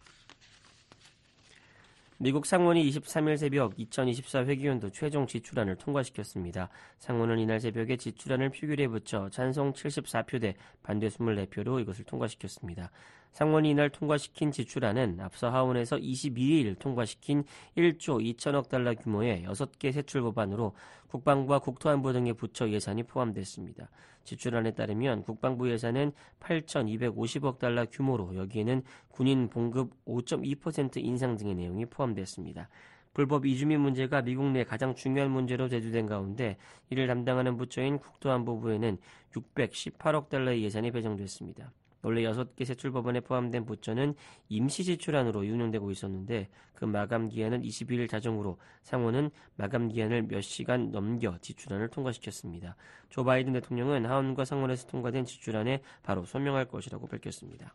미국 상원이 이십삼일 새벽 이천이십사 회기연도 최종 지출안을 통과시켰습니다. 상원은 이날 새벽에 지출안을 표결에 붙여 찬성 칠십사 표 대 반대 이십사 표로 이것을 통과시켰습니다. 상원이 이날 통과시킨 지출안은 앞서 하원에서 이십이일 통과시킨 일조 이천억 달러 규모의 여섯 개 세출 법안으로 국방부와 국토안보 등의 부처 예산이 포함됐습니다. 지출안에 따르면 국방부 예산은 팔천이백오십억 달러 규모로 여기에는 군인 봉급 오 점 이 퍼센트 인상 등의 내용이 포함됐습니다. 불법 이주민 문제가 미국 내 가장 중요한 문제로 대두된 가운데 이를 담당하는 부처인 국토안보부에는 육백십팔억 달러의 예산이 배정됐습니다. 원래 여섯 개 세출법안에 포함된 부처는 임시지출안으로 운영되고 있었는데 그 마감기한은 이십일 일 자정으로 상원은 마감기한을 몇 시간 넘겨 지출안을 통과시켰습니다. 조 바이든 대통령은 하원과 상원에서 통과된 지출안에 바로 서명할 것이라고 밝혔습니다.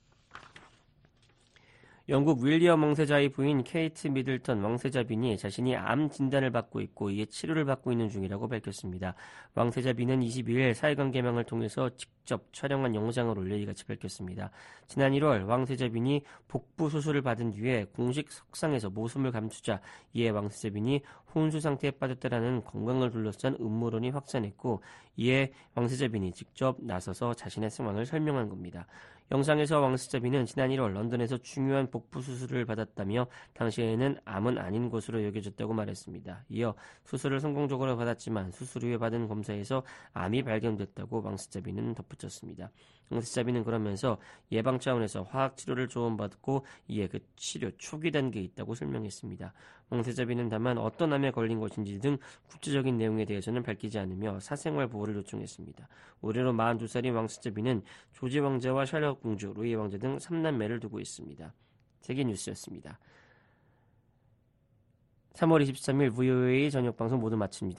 영국 윌리엄 왕세자의 부인 케이트 미들턴 왕세자 빈이 자신이 암 진단을 받고 있고 이에 치료를 받고 있는 중이라고 밝혔습니다. 왕세자 빈은 이십이일 사회관계망을 통해서 직접 촬영한 영상을 올려 이같이 밝혔습니다. 지난 일월 왕세자 빈이 복부 수술을 받은 뒤에 공식 석상에서 모습을 감추자 이에 왕세자 빈이 혼수 상태에 빠졌다라는 건강을 둘러싼 음모론이 확산했고 이에 왕세자빈이 직접 나서서 자신의 상황을 설명한 겁니다. 영상에서 왕세자빈은 지난 일월 런던에서 중요한 복부 수술을 받았다며 당시에는 암은 아닌 것으로 여겨졌다고 말했습니다. 이어 수술을 성공적으로 받았지만 수술 후에 받은 검사에서 암이 발견됐다고 왕세자빈은 덧붙였습니다. 왕세자빈은 그러면서 예방 차원에서 화학 치료를 조언받고 이에 그 치료 초기 단계에 있다고 설명했습니다. 왕세자빈은 다만 어떤 암에 걸린 것인지 등 구체적인 내용에 대해서는 밝히지 않으며 사생활 보호를 요청했습니다. 올해로 마흔두 살인 왕세자빈은 조지 왕자와 샬럿 공주, 루이 왕자 등 삼남매를 두고 있습니다. 세계뉴스였습니다. 삼월 이십삼일 브이오에이 저녁 방송 모두 마칩니다.